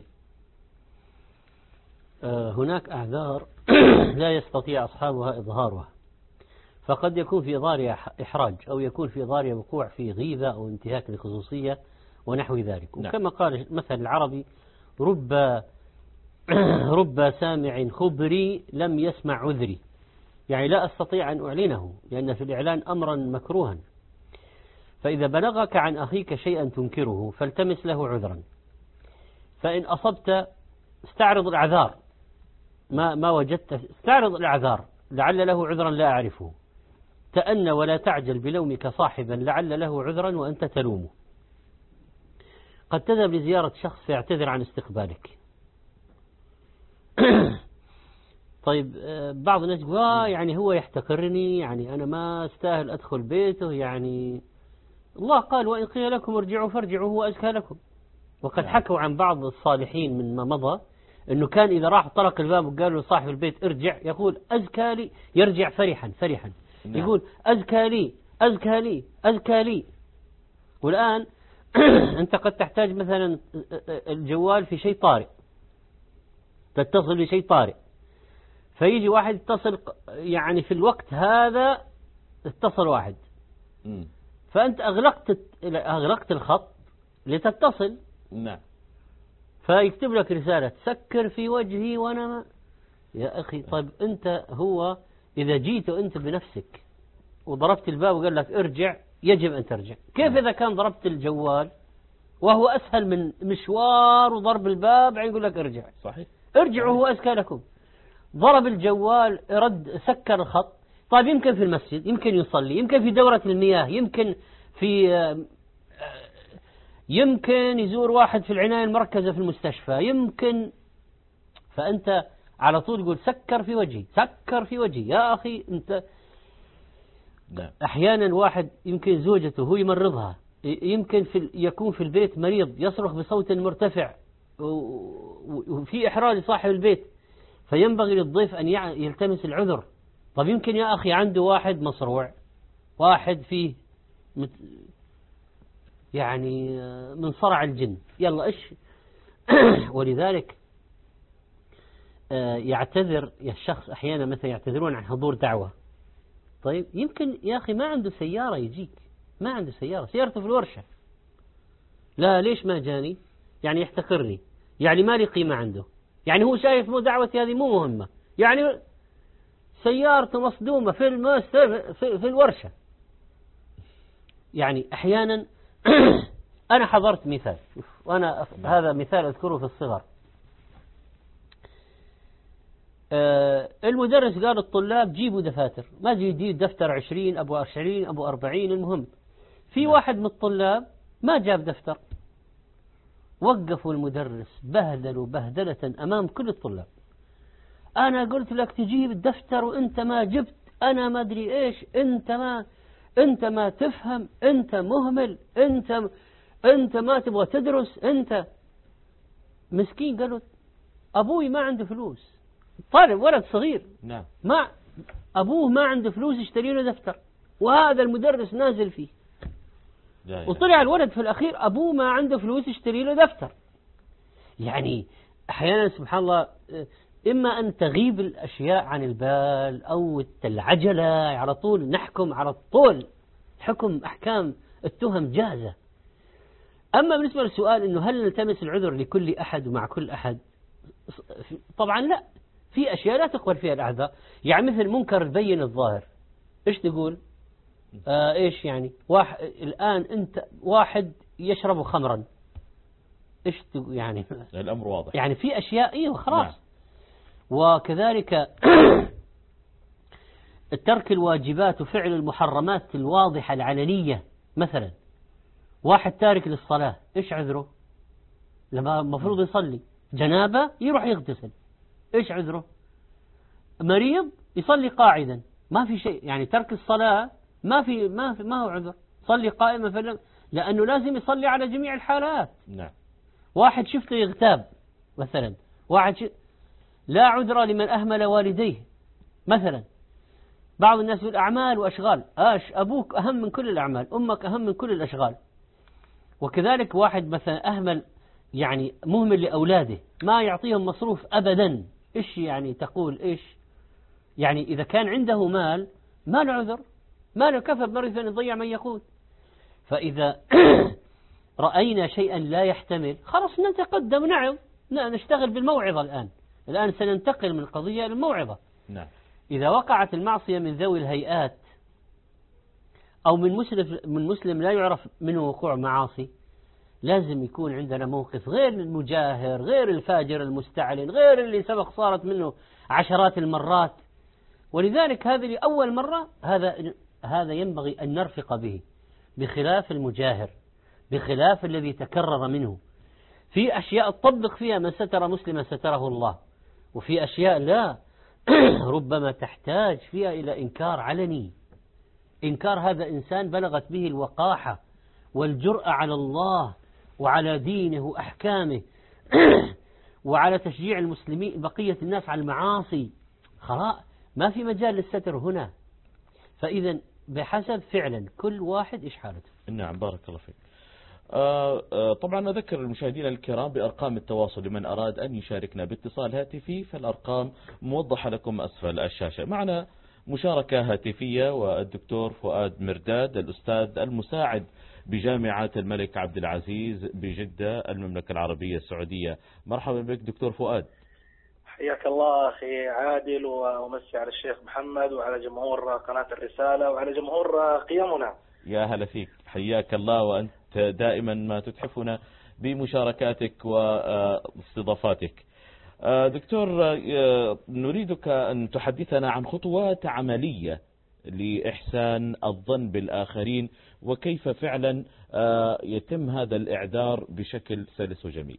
هناك أعذار لا يستطيع أصحابها إظهارها، فقد يكون في ظاهرها إحراج، أو يكون في ظاهرها وقوع في غيبة أو انتهاك للخصوصية ونحو ذلك. نعم. وكما قال مثل العربي: رب رب سامع خبري لم يسمع عذري، يعني لا أستطيع أن أعلنه، لأن في الإعلان أمرا مكروها. فإذا بلغك عن أخيك شيئا تنكره فالتمس له عذرا، فإن أصبت استعرض الأعذار، ما ما وجدت استعرض الأعذار، لعل له عذرا لا أعرفه. تأنى ولا تعجل بلومك صاحبا لعل له عذرا وأنت تلومه. قد تذهب لزيارة شخص فيعتذر عن استقبالك. طيب بعض الناس يقول: آه يعني هو يحتقرني، يعني أنا ما استاهل أدخل بيته، يعني الله قال: وإن قيل لكم ارجعوا فارجعوا هو أزكى لكم. وقد حكوا عن بعض الصالحين من ما مضى أنه كان إذا راح طرق الباب وقالوا لصاحب البيت ارجع، يقول: أزكى لي، يرجع فرحا فرحا. نعم. يقول: أزكى لي أزكى لي أزكى لي. والآن أنت قد تحتاج مثلا الجوال في شيء طارئ، تتصل بشيء طارئ، فيجي واحد يتصل يعني في الوقت هذا اتصل واحد، م. فأنت أغلقت أغلقت الخط لتتصل. نعم. فيكتب لك رسالة: سكر في وجهي وأنا ما. يا أخي طيب أنت هو إذا جيت أنت بنفسك وضربت الباب وقال لك ارجع، يجب أن ترجع. كيف إذا كان ضربت الجوال وهو أسهل من مشوار وضرب الباب يعني يقول لك ارجع؟ صحيح. ارجعوا هو أزكى لكم. ضرب الجوال، رد، سكر الخط. طيب يمكن في المسجد، يمكن يصلي، يمكن في دورة المياه، يمكن في يمكن يزور واحد في العناية المركزة في المستشفى، يمكن. فأنت على طول يقول: سكر في وجهي سكر في وجهي. يا أخي أنت أحيانا واحد يمكن زوجته هو يمرضها، يمكن في يكون في البيت مريض يصرخ بصوت مرتفع وفي إحراج لصاحب البيت، فينبغي للضيف أن يلتمس العذر. طب يمكن يا أخي عنده واحد مصروع، واحد فيه مت يعني من صرع الجن، يلا إيش. ولذلك يعتذر يا الشخص أحيانا، مثلا يعتذرون عن حضور دعوة. طيب يمكن يا أخي ما عنده سيارة يجيك، ما عنده سيارة، سيارته في الورشة. لا ليش ما جاني؟ يعني يحتقرني، يعني ما لي قيمة عنده، يعني هو شايف مو دعوتي هذه مو مهمة، يعني سيارته مصدومة في المس في, في الورشة. يعني أحيانا أنا حضرت مثال، وأنا هذا مثال أذكره في الصغر. المدرس قال الطلاب جيبوا دفاتر، ما جيب دفتر عشرين أبو عشرين أبو أربعين، المهم في واحد من الطلاب ما جاب دفتر، وقفوا المدرس بهدلوا بهدلة أمام كل الطلاب. أنا قلت لك تجيب الدفتر وأنت ما جبت، أنا ما أدري إيش، أنت ما أنت ما تفهم، أنت مهمل، أنت أنت ما تبغى تدرس، أنت مسكين. قالوا أبوي ما عنده فلوس، طالب ولد صغير. نعم. ما أبوه ما عنده فلوس يشتري له دفتر، وهذا المدرس نازل فيه، وطلع الولد في الأخير أبوه ما عنده فلوس يشتري له دفتر. يعني أحيانا سبحان الله إما أن تغيب الأشياء عن البال أو العجلة على طول نحكم على طول حكم أحكام التهم جاهزة. أما بالنسبة للسؤال إنه هل نلتمس العذر لكل أحد ومع كل أحد، طبعا لا، في أشياء لا تقبل فيها الأعذار. يعني مثل منكر البين الظاهر، إيش تقول؟ آه إيش يعني واحد الآن أنت واحد يشرب خمرا، إيش تقول يعني؟ الأمر واضح. يعني في أشياء إيه خلاص. نعم. وكذلك الترك الواجبات وفعل المحرمات الواضحة العلنية، مثلا واحد تارك للصلاة، إيش عذره؟ لما مفروض يصلي، جنابة يروح يغتسل، إيش عذره؟ مريض يصلي قاعدا، ما في شيء، يعني ترك الصلاة ما في ما في ما هو عذر، صلي قائما فلم، لأنه لازم يصلي على جميع الحالات. نعم. واحد شفته يغتاب مثلا، واحد ش... لا عذر لمن أهمل والديه مثلا. بعض الناس يقول أعمال وأشغال، آش أبوك أهم من كل الأعمال، أمك أهم من كل الأشغال. وكذلك واحد مثلا أهمل، يعني مهمل لأولاده، ما يعطيهم مصروف أبدا، إيش يعني تقول إيش؟ يعني إذا كان عنده مال ما له عذر، ما له كفى بمرث أن يضيع من يقود. فإذا رأينا شيئا لا يحتمل خلاص نتقدم نعظ، نشتغل بالموعظة. الآن الآن سننتقل من القضية للموعظة. نعم. إذا وقعت المعصية من ذوي الهيئات أو من مسلم من مسلم لا يعرف منه وقوع معاصي، لازم يكون عندنا موقف غير المجاهر، غير الفاجر المستعلن، غير اللي سبق صارت منه عشرات المرات. ولذلك هذه لأول مرة، هذا هذا ينبغي أن نرفق به، بخلاف المجاهر، بخلاف الذي تكرر منه. في أشياء تطبق فيها من ستر مسلما ستره الله، وفي أشياء لا ربما تحتاج فيها إلى إنكار علني. إنكار هذا إنسان بلغت به الوقاحة والجرأة على الله وعلى دينه وأحكامه وعلى تشجيع المسلمين بقية الناس على المعاصي، خلاص ما في مجال للستر هنا. فإذا بحسب فعلا كل واحد إيش حالته. نعم بارك الله فيك. آه آه طبعا أذكر المشاهدين الكرام بأرقام التواصل لمن أراد أن يشاركنا باتصال هاتفي، فالأرقام موضحة لكم أسفل الشاشة. معنا مشاركة هاتفية، والدكتور فؤاد مرداد الأستاذ المساعد بجامعة الملك عبد العزيز بجدة المملكة العربية السعودية. مرحبا بك دكتور فؤاد. حياك الله أخي عادل، ومسي على الشيخ محمد وعلى جمهور قناة الرسالة وعلى جمهور قيمنا. يا هلا فيك، حياك الله، وأنت دائما ما تتحفنا بمشاركاتك واستضافاتك. دكتور، نريدك أن تحدثنا عن خطوات عملية لإحسان الظن بالآخرين، وكيف فعلا يتم هذا الإعذار بشكل سلس وجميل.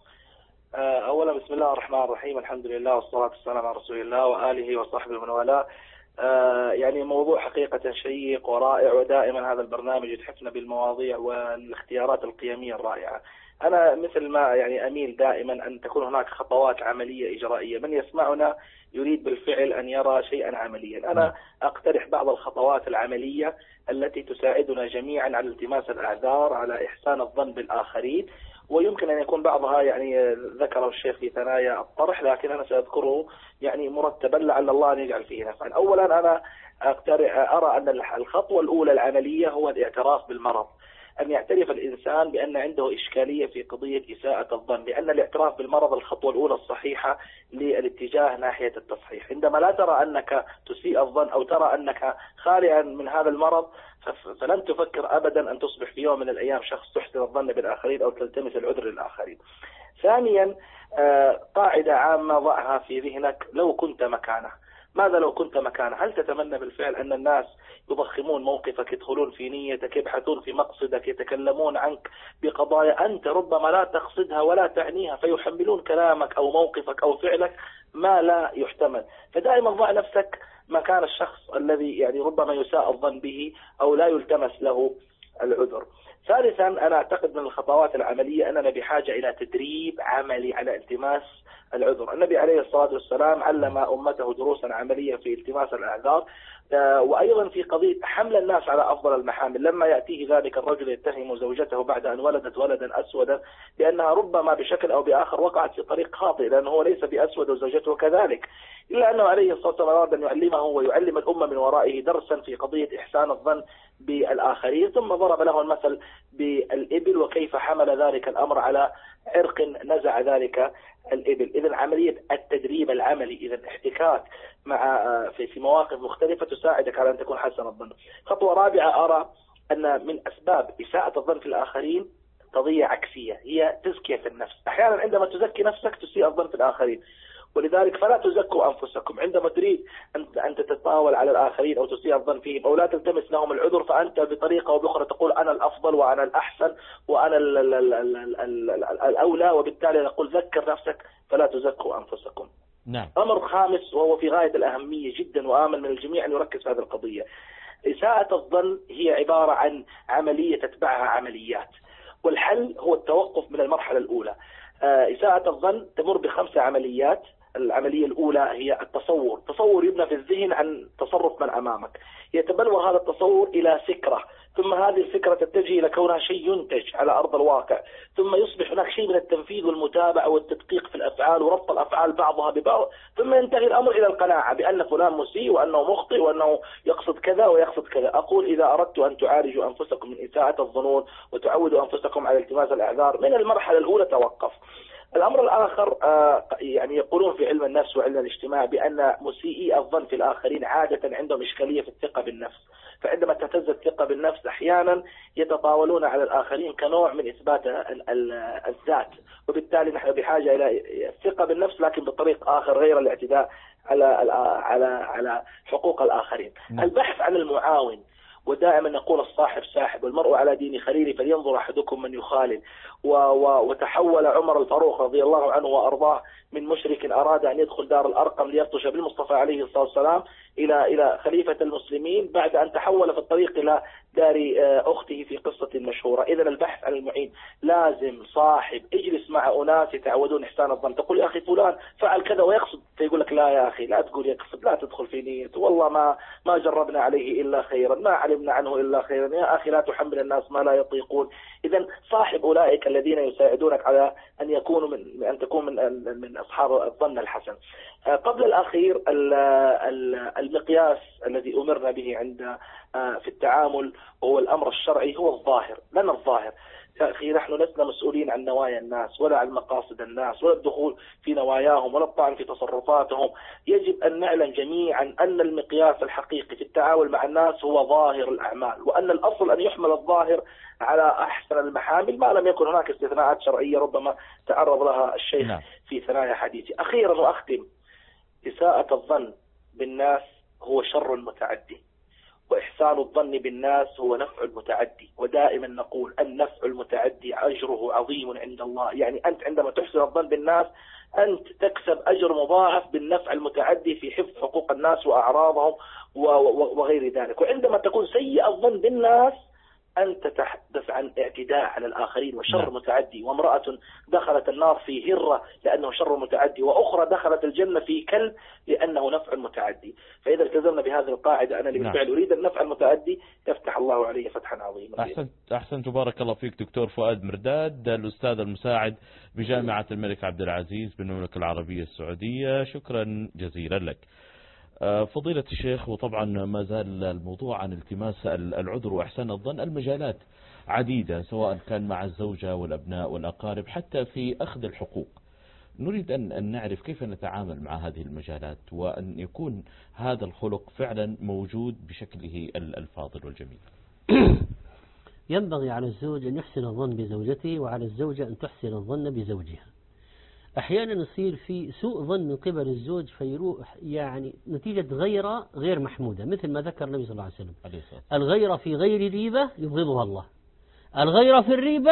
أولا بسم الله الرحمن الرحيم، الحمد لله والصلاة والسلام على رسول الله وآله وصحبه من والاه. يعني موضوع حقيقة شيق ورائع، ودائما هذا البرنامج يتحفنا بالمواضيع والاختيارات القيمية الرائعة. أنا مثل ما يعني أميل دائما أن تكون هناك خطوات عملية إجرائية، من يسمعنا يريد بالفعل أن يرى شيئا عمليا. أنا أقترح بعض الخطوات العملية التي تساعدنا جميعا على التماس الأعذار، على إحسان الظن بالآخرين، ويمكن أن يكون بعضها يعني ذكره الشيخ في ثنايا الطرح، لكن أنا سأذكره يعني مرتبا لعل الله أن يجعل فيه نفعا. أولا أنا أرى أن الخطوة الأولى العملية هو الاعتراف بالمرض، أن يعترف الإنسان بأن عنده إشكالية في قضية إساءة الظن، لأن الاعتراف بالمرض الخطوة الأولى الصحيحة للاتجاه ناحية التصحيح. عندما لا ترى أنك تسيء الظن أو ترى أنك خالعا من هذا المرض، فلن تفكر أبدا أن تصبح في يوم من الأيام شخص تحسن الظن بالآخرين أو تلتمس العذر للآخرين. ثانيا قاعدة عامة ضعها في ذهنك، لو كنت مكانه. ماذا لو كنت مكانه؟ هل تتمنى بالفعل أن الناس يضخمون موقفك، يدخلون في نيتك، يبحثون في مقصدك، يتكلمون عنك بقضايا أنت ربما لا تقصدها ولا تعنيها، فيحملون كلامك أو موقفك أو فعلك ما لا يحتمل؟ فدائما ضع نفسك مكان الشخص الذي يعني ربما يساء الظن به أو لا يلتمس له العذر. ثالثا أنا أعتقد من الخطوات العملية أننا بحاجة إلى تدريب عملي على التماس العذر. النبي عليه الصلاة والسلام علم أمته دروسا عملية في التماس الأعذار، وأيضا في قضية حمل الناس على أفضل المحامل. لما يأتيه ذلك الرجل يتهم زوجته بعد أن ولدت ولدا أسودا بأنها ربما بشكل أو بآخر وقعت في طريق خاطئ، لأنه هو ليس بأسود وزوجته كذلك، إلا أنه عليه الصلاة والسلام أراد أن يعلمه ويعلم الأمة من ورائه درسا في قضية إحسان الظن بالآخرين. ثم ضرب له المثل بالإبل وكيف حمل ذلك الأمر على عرق نزع ذلك الإبل. إذن عملية التدريب العملي، إذن احتكاك مع في في مواقف مختلفة تساعدك على أن تكون حسن الظن. خطوة رابعة أرى أن من أسباب إساءة الظن في الآخرين قضية عكسية، هي تزكية النفس. أحيانا عندما تزكي نفسك تسيء الظن في الآخرين، ولذلك فلا تزكوا أنفسكم. عندما تريد أن تتطاول على الآخرين أو تسيء الظن فيهم أو لا تلتمس لهم العذر، فأنت بطريقة أو بأخرى تقول أنا الأفضل وأنا الأحسن وأنا الأولى، وبالتالي نقول ذكر نفسك فلا تزكوا أنفسكم. نعم. أمر خامس وهو في غاية الأهمية جدا، وآمل من الجميع أن يركز في هذه القضية. إساءة الظن هي عبارة عن عملية تتبعها عمليات، والحل هو التوقف من المرحلة الأولى. إساءة الظن تمر بخمس عمليات. العملية الأولى هي التصور. تصور يبنى في الذهن عن تصرف من أمامك، يتبلور هذا التصور إلى فكرة، ثم هذه الفكرة تتجه إلى كونها شيء ينتج على أرض الواقع، ثم يصبح هناك شيء من التنفيذ والمتابعة والتدقيق في الأفعال وربط الأفعال بعضها ببعض، ثم ينتهي الأمر إلى القناعة بأن فلان مسيء وأنه مخطئ وأنه يقصد كذا ويقصد كذا. أقول إذا أردت أن تعالجوا أنفسكم من إساءة الظنون وتعودوا أنفسكم على التماس الأعذار، من المرحلة الأولى توقف. الأمر الآخر يعني يقولون في علم النفس وعلم الاجتماع بأن مسيئي الظن في الآخرين عادة عندهم إشكالية في الثقة بالنفس، فعندما تهتز الثقة بالنفس أحيانا يتطاولون على الآخرين كنوع من إثبات الذات، وبالتالي نحن بحاجة إلى الثقة بالنفس لكن بطريق آخر غير الاعتداء على على على حقوق الآخرين. البحث عن المعاون، ودائما نقول الصاحب ساحب والمرء على دين خليله فلينظر أحدكم من يخالل. وتحول عمر الفاروق رضي الله عنه وأرضاه من مشرك أراد أن يدخل دار الأرقم ليبطش بالمصطفى عليه الصلاة والسلام إلى إلى خليفة المسلمين بعد أن تحول في الطريق إلى دار أخته في قصة مشهورة. إذن البحث عن المعين، لازم صاحب اجلس مع أناس يتعودون إحسان الظن. تقول يا أخي فلان فعل كذا ويقصد، فيقول لك لا يا أخي لا تقول يقصد، لا تدخل في نيته، والله ما ما جربنا عليه إلا خيرا، ما علمنا عنه إلا خيرا، يا أخي لا تحمل الناس ما لا يطيقون. إذن صاحب أولئك الذين يساعدونك على أن يكونوا من أن تكون من من أصحاب الظن الحسن. قبل الأخير المقياس الذي أمرنا به عند في التعامل وهو الأمر الشرعي هو الظاهر، لنا الظاهر. يا أخي نحن لسنا مسؤولين عن نوايا الناس ولا عن مقاصد الناس ولا الدخول في نواياهم ولا الطعن في تصرفاتهم. يجب أن نعلم جميعا أن المقياس الحقيقي في التعامل مع الناس هو ظاهر الأعمال، وأن الأصل أن يحمل الظاهر على أحسن المحامل ما لم يكن هناك استثناءات شرعية ربما تعرض لها الشيخ نعم. في ثنايا حديثي. أخيرا وأختم، إساءة الظن بالناس هو شر المتعدي، وإحسان الظن بالناس هو نفع المتعدي. ودائما نقول النفع المتعدي أجره عظيم عند الله، يعني أنت عندما تحسن الظن بالناس أنت تكسب أجر مضاعف بالنفع المتعدي في حفظ حقوق الناس وأعراضهم وغير ذلك. وعندما تكون سيء الظن بالناس أنت تتحدث عن اعتداء على الآخرين وشر نعم. متعدي. وامرأة دخلت النار في هرة لأنه شر متعدي، وأخرى دخلت الجنة في كلب لأنه نفع متعدي. فإذا التزمنا بهذه القاعدة أنا اللي بالفعل نعم. أريد النفع المتعدي يفتح الله عليه فتحا عظيما. أحسنت أحسنت بارك الله فيك دكتور فؤاد مرداد، الأستاذ المساعد بجامعة الملك عبد العزيز بالمملكة العربية السعودية، شكرا جزيلا لك. فضيلة الشيخ، وطبعا ما زال الموضوع عن التماس العذر وإحسان الظن، المجالات عديدة سواء كان مع الزوجة والأبناء والأقارب حتى في أخذ الحقوق. نريد أن نعرف كيف نتعامل مع هذه المجالات وأن يكون هذا الخلق فعلا موجود بشكله الفاضل والجميل. ينبغي على الزوج أن يحسن الظن بزوجته، وعلى الزوجة أن تحسن الظن بزوجها. أحيانا يصير في سوء ظن من قبل الزوج فيروح يعني نتيجة غيرة غير محمودة، مثل ما ذكر النبي صلى الله عليه وسلم: الغيرة في غير ريبة يبغضها الله، الغيرة في الريبة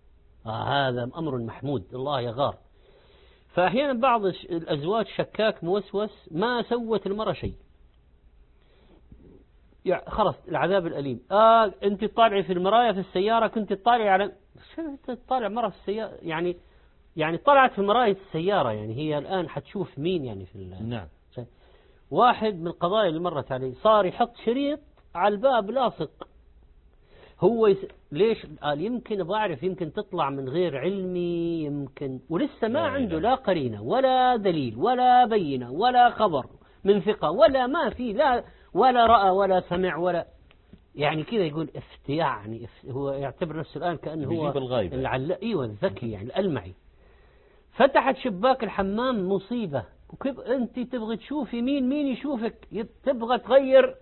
آه هذا أمر محمود، الله يغار. فأحيانا بعض الأزواج شكاك موسوس ما سوت المرأة شيء، يعني خلص العذاب الأليم. آه أنت تطالعي في المرايا في السيارة، كنت تطالعي على شو أنت تطالع مرة في السيارة يعني يعني طلعت في مراية السيارة، يعني هي الآن حتشوف مين يعني في ال... نعم. واحد من القضايا اللي مرت عليه صار يحط شريط على الباب لاصق. هو يس... ليش قال يمكن بعرف يمكن تطلع من غير علمي، يمكن ولسه ما عنده لا قرينة ولا دليل ولا بينة ولا خبر من ثقة ولا ما في لا ولا رأى ولا سمع ولا يعني كذا يقول افتياع يعني هو يعتبر نفسه الآن كأنه هو العل... ايوه الذكي يعني الألمعي. فتحت شباك الحمام مصيبة، وكيف أنت تبغي تشوفي مين مين يشوفك، تبغى تغير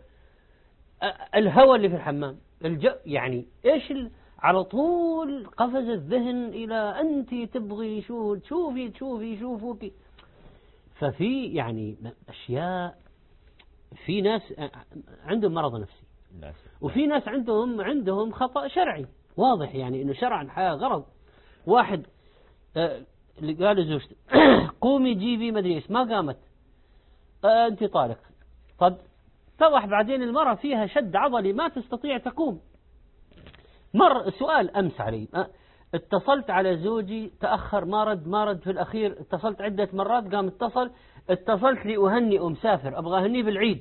الهواء اللي في الحمام الج... يعني إيش ال... على طول قفز الذهن إلى أنت تبغي شو تشوفي تشوفي يشوفوك. ففي يعني أشياء، في ناس عندهم مرض نفسي وفي ناس عندهم عندهم خطأ شرعي واضح، يعني إنه شرعا حياة غرض. واحد اللي قال لزوجته قومي جيبي مدري ايش، ما قامت، آه انت طالق. طب اتضح بعدين المرأة فيها شد عضلي ما تستطيع تقوم. مر سؤال امس علي، آه اتصلت على زوجي تأخر ما رد ما رد في الأخير اتصلت عدة مرات قام اتصل، اتصلت لأهنئ مسافر أبغى أهنيه بالعيد،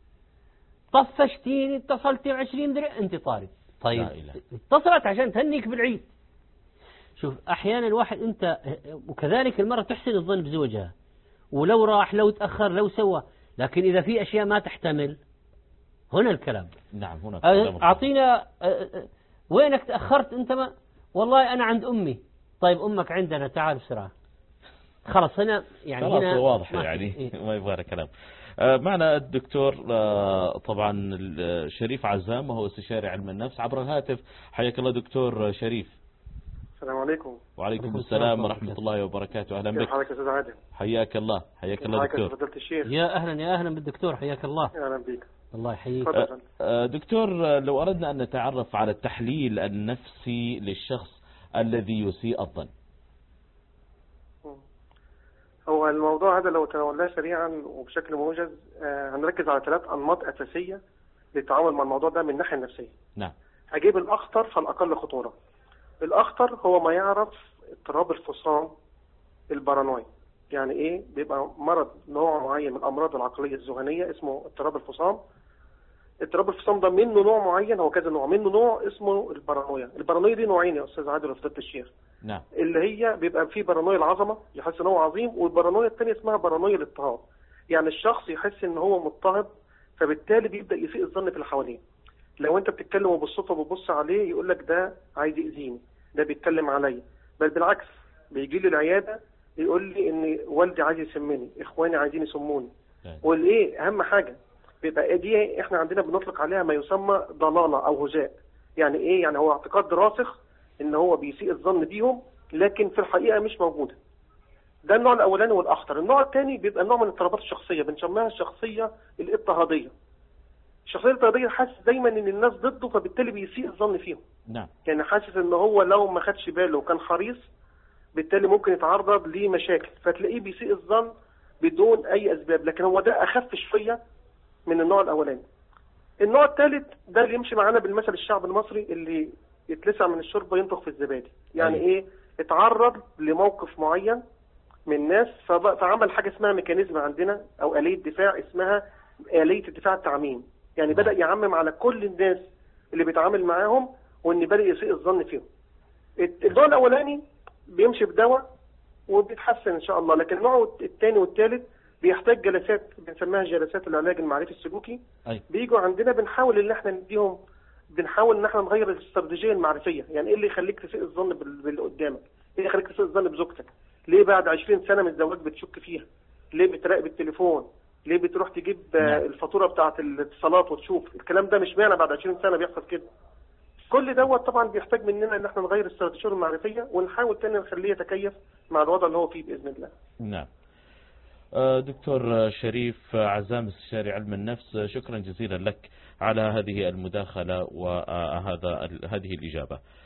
طفشتيني اتصلتي بعشرين دري أنت طالق. طيب اتصلت عشان تهنيك بالعيد. شوف أحيانا الواحد أنت وكذلك المرأة تحسن الظن بزوجها، ولو راح لو تأخر لو سوى، لكن إذا في أشياء ما تحتمل هنا الكلام. نعم هنا أعطينا وينك تأخرت أنت؟ ما والله أنا عند أمي. طيب أمك عندنا تعال بسرعة. خلاص هنا يعني خلاص هنا واضح يعني إيه؟ ما يبغى كلام. معنا الدكتور طبعا شريف عزام وهو استشاري علم النفس عبر الهاتف. حياك الله دكتور شريف. السلام عليكم. وعليكم السلام ورحمة الله وبركاته. أهلا بك. حياك أستاذ عادل. حياك الله. حياك الله دكتور. فضيلة الشيخ. يا أهلا يا أهلا بالدكتور حياك الله. أهلا بك. الله يحييك. دكتور لو أردنا أن نتعرف على التحليل النفسي للشخص الذي يسيء الظن. هو الموضوع هذا لو تناولناه سريعا وبشكل موجز هنركز على ثلاث أنماط أساسية للتعامل مع الموضوع ده من الناحية النفسية. نعم. هجيب الأخطر فالأقل خطورة. الأخطر هو ما يعرف اضطراب الفصام البارانوي. يعني إيه؟ بيبقى مرض نوع معين من الأمراض العقلية الذهنية اسمه اضطراب الفصام. اضطراب الفصام ده منه نوع معين، هو كذا نوع، منه نوع اسمه البارانويا. البارانويا دي نوعين يا أستاذ عادل وفضيلة الشيخ. نعم. اللي هي بيبقى فيه بارانويا العظمة يحس إن هو عظيم، والبارانويا الثانية اسمها بارانويا الاضطهاد. يعني الشخص يحس إن هو مضطهد فبالتالي بيبدأ يسيء الظن في اللي حواليه. لو أنت بتتكلم وبالصدفة وبتبص عليه يقول لك ده عايز يأذيني، ده بيتكلم عليا، بل بالعكس بيجي لي العيادة يقول لي ان والدي عايز يسمني، اخواني عايزين يسموني. والايه اهم حاجة بيبقى دي احنا عندنا بنطلق عليها ما يسمى ضلالة او هزاء. يعني ايه؟ يعني هو اعتقاد راسخ ان هو بيسيء الظن بيهم لكن في الحقيقة مش موجودة. ده النوع الاولاني والاخطر. النوع الثاني بيبقى نوع من الاضطرابات الشخصية بنسميها الشخصية الاضطهادية. الشخصية الاضطهادية حاسس دايما ان الناس ضده فبالتالي بيسيء الظن فيهم. نعم. يعني حاسس ان هو لو ما خدش باله وكان حريص بالتالي ممكن يتعرض لمشاكل، فتلاقيه بيسيء الظن بدون اي اسباب. لكن هو ده اخف شويه من النوع الاولاني. النوع الثالث ده اللي يمشي معانا بالمثل الشعب المصري اللي يتلسع من الشوربه ينفخ في الزبادي. يعني أيه. ايه؟ اتعرض لموقف معين من ناس فعمل حاجه اسمها ميكانيزم عندنا او آلية دفاع اسمها آلية الدفاع التعميم. يعني بدأ يعمم على كل الناس اللي بيتعامل معاهم وان بدأ يسيء الظن فيهم. النوع الاولاني بيمشي بدواء وبيتحسن ان شاء الله، لكن النوع الثاني والثالث بيحتاج جلسات بنسميها جلسات العلاج المعرفي السلوكي. أي. بيجوا عندنا بنحاول ان احنا نديهم بنحاول ان احنا نغير الاستراتيجيه المعرفيه. يعني ايه اللي يخليك تسيء الظن باللي قدامك؟ ايه اللي يخليك تسيء الظن بزوجتك؟ ليه بعد عشرين سنه من الزواج بتشك فيها؟ ليه بتراقب التليفون؟ ليه بتروح تجيب نعم. الفاتوره بتاعه الاتصالات وتشوف الكلام ده؟ مش معنى بعد عشرين سنه بيحصل كده. كل دوت طبعا بيحتاج مننا ان احنا نغير الاستراتيجيه المعرفيه ونحاول تاني نخليه يتكيف مع الوضع اللي هو فيه باذن الله. نعم. دكتور شريف عزام استشاري علم النفس، شكرا جزيلا لك على هذه المداخلة وهذا هذه الإجابة.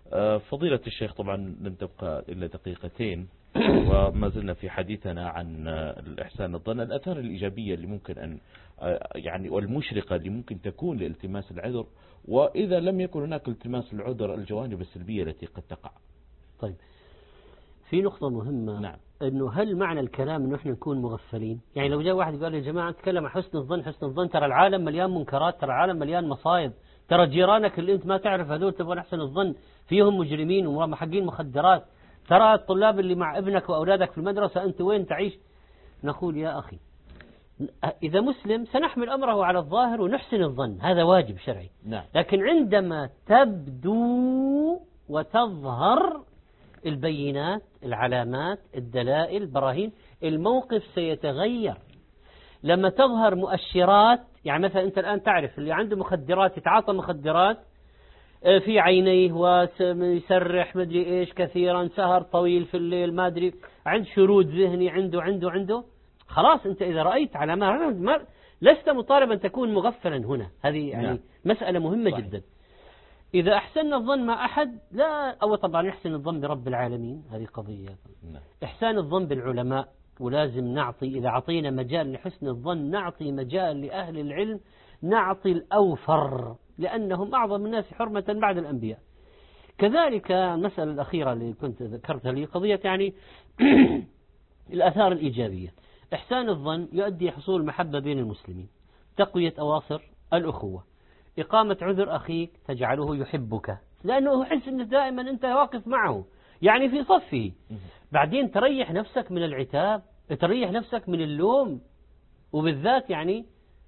فضيلة الشيخ، طبعا لن تبقى إلا دقيقتين وما زلنا في حديثنا عن الإحسان الظن، الآثار الإيجابية اللي ممكن أن يعني والمشرقة اللي ممكن تكون لالتماس العذر، وإذا لم يكن هناك التماس العذر الجوانب السلبية التي قد تقع. طيب، في نقطة مهمة. نعم. أنه هل معنى الكلام أنه إحنا نكون مغفلين؟ يعني لو جاء واحد قال يا جماعة نتكلم عن حسن الظن، حسن الظن ترى العالم مليان منكرات، ترى العالم مليان مصايب، ترى جيرانك اللي أنت ما تعرف هذول تبغى أحسن الظن فيهم مجرمين ومحقين مخدرات، ترى الطلاب اللي مع ابنك وأولادك في المدرسة أنت وين تعيش؟ نقول يا أخي، إذا مسلم سنحمل أمره على الظاهر ونحسن الظن، هذا واجب شرعي. نعم. لكن عندما تبدو وتظهر البينات، العلامات، الدلائل، البراهين، الموقف سيتغير. لما تظهر مؤشرات، يعني مثلا أنت الآن تعرف اللي عنده مخدرات يتعاطى مخدرات في عينيه ويسرح مدري إيش كثيرا، سهر طويل في الليل، ما أدري، عنده شرود ذهني، عنده عنده عنده خلاص أنت إذا رأيت علامات لست مطالبا أن تكون مغفلا هنا. هذه يعني نعم. مسألة مهمة صحيح. جدا. إذا أحسن الظن مع أحد، لا أو طبعا نحسن الظن برب العالمين، هذه قضية. نعم. إحسان الظن بالعلماء، ولازم نعطي، إذا عطينا مجال لحسن الظن نعطي مجال لأهل العلم، نعطي الأوفر، لأنهم أعظم الناس حرمة بعد الأنبياء. كذلك المسألة الأخيرة اللي كنت ذكرتها لي قضية يعني الآثار الإيجابية. إحسان الظن يؤدي حصول محبة بين المسلمين، تقوية أواصر الأخوة، إقامة عذر أخيك تجعله يحبك لأنه يحس أنه دائما أنت واقف معه، يعني في صفه. بعدين تريح نفسك من العتاب، تريح نفسك من اللوم، وبالذات يعني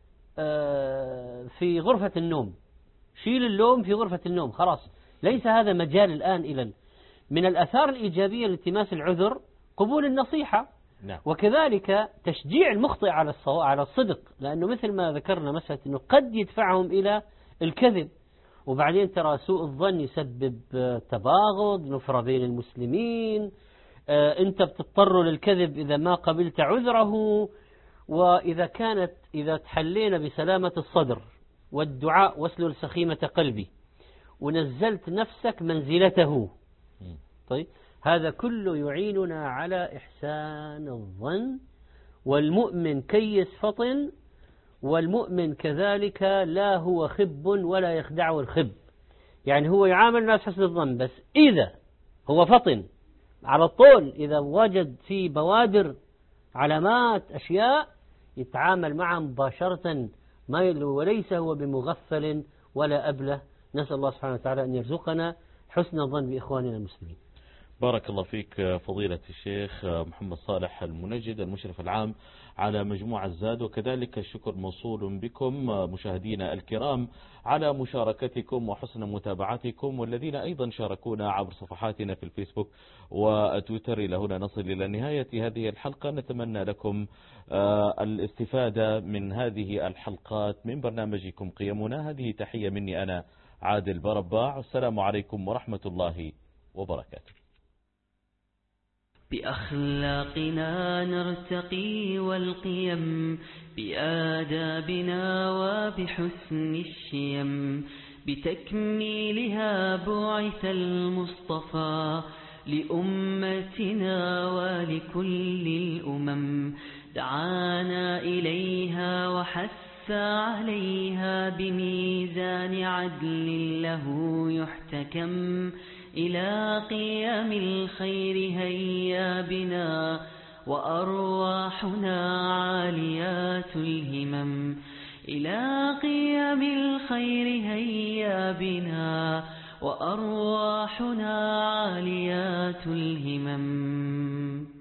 في غرفة النوم، شيل اللوم في غرفة النوم، خلاص ليس هذا مجال الآن. إلى من الآثار الإيجابية لالتماس العذر قبول النصيحة. نعم. وكذلك تشجيع المخطئ على الصو... على الصدق، لأنه مثل ما ذكرنا مسألة أنه قد يدفعهم إلى الكذب، وبعدين ترى سوء الظن يسبب تباغض، نفرة بين المسلمين، آه أنت بتضطر للكذب إذا ما قبلت عذره. وإذا كانت إذا تحلينا بسلامة الصدر والدعاء واسلل سخيمة قلبي ونزلت نفسك منزلته، طيب هذا كله يعيننا على إحسان الظن. والمؤمن كيس فطن، والمؤمن كذلك لا هو خب ولا يخدعه الخب، يعني هو يعامل الناس حسن الظن، بس إذا هو فطن على طول، إذا وجد في بوادر علامات أشياء يتعامل معها مباشرة، ما وليس هو بمغفل ولا أبله. نسأل الله سبحانه وتعالى أن يرزقنا حسن الظن بإخواننا المسلمين. بارك الله فيك فضيلة الشيخ محمد صالح المنجد المشرف العام على مجموعة زاد، وكذلك الشكر موصول بكم مشاهدينا الكرام على مشاركتكم وحسن متابعتكم، والذين أيضا شاركونا عبر صفحاتنا في الفيسبوك وتويتر. إلى هنا نصل إلى نهاية هذه الحلقة، نتمنى لكم الاستفادة من هذه الحلقات من برنامجكم قيمنا. هذه تحية مني أنا عادل برباع، السلام عليكم ورحمة الله وبركاته. بأخلاقنا نرتقي والقيم، بآدابنا وبحسن الشيم، بتكميلها بعث المصطفى لأمتنا ولكل الأمم، دعانا إليها وحث عليها بميزان عدل له يحتكم، إلى قيام الخير هيا بنا وأرواحنا عاليات الهمم، إلى قيام الخير هيا بنا وأرواحنا عاليات الهمم.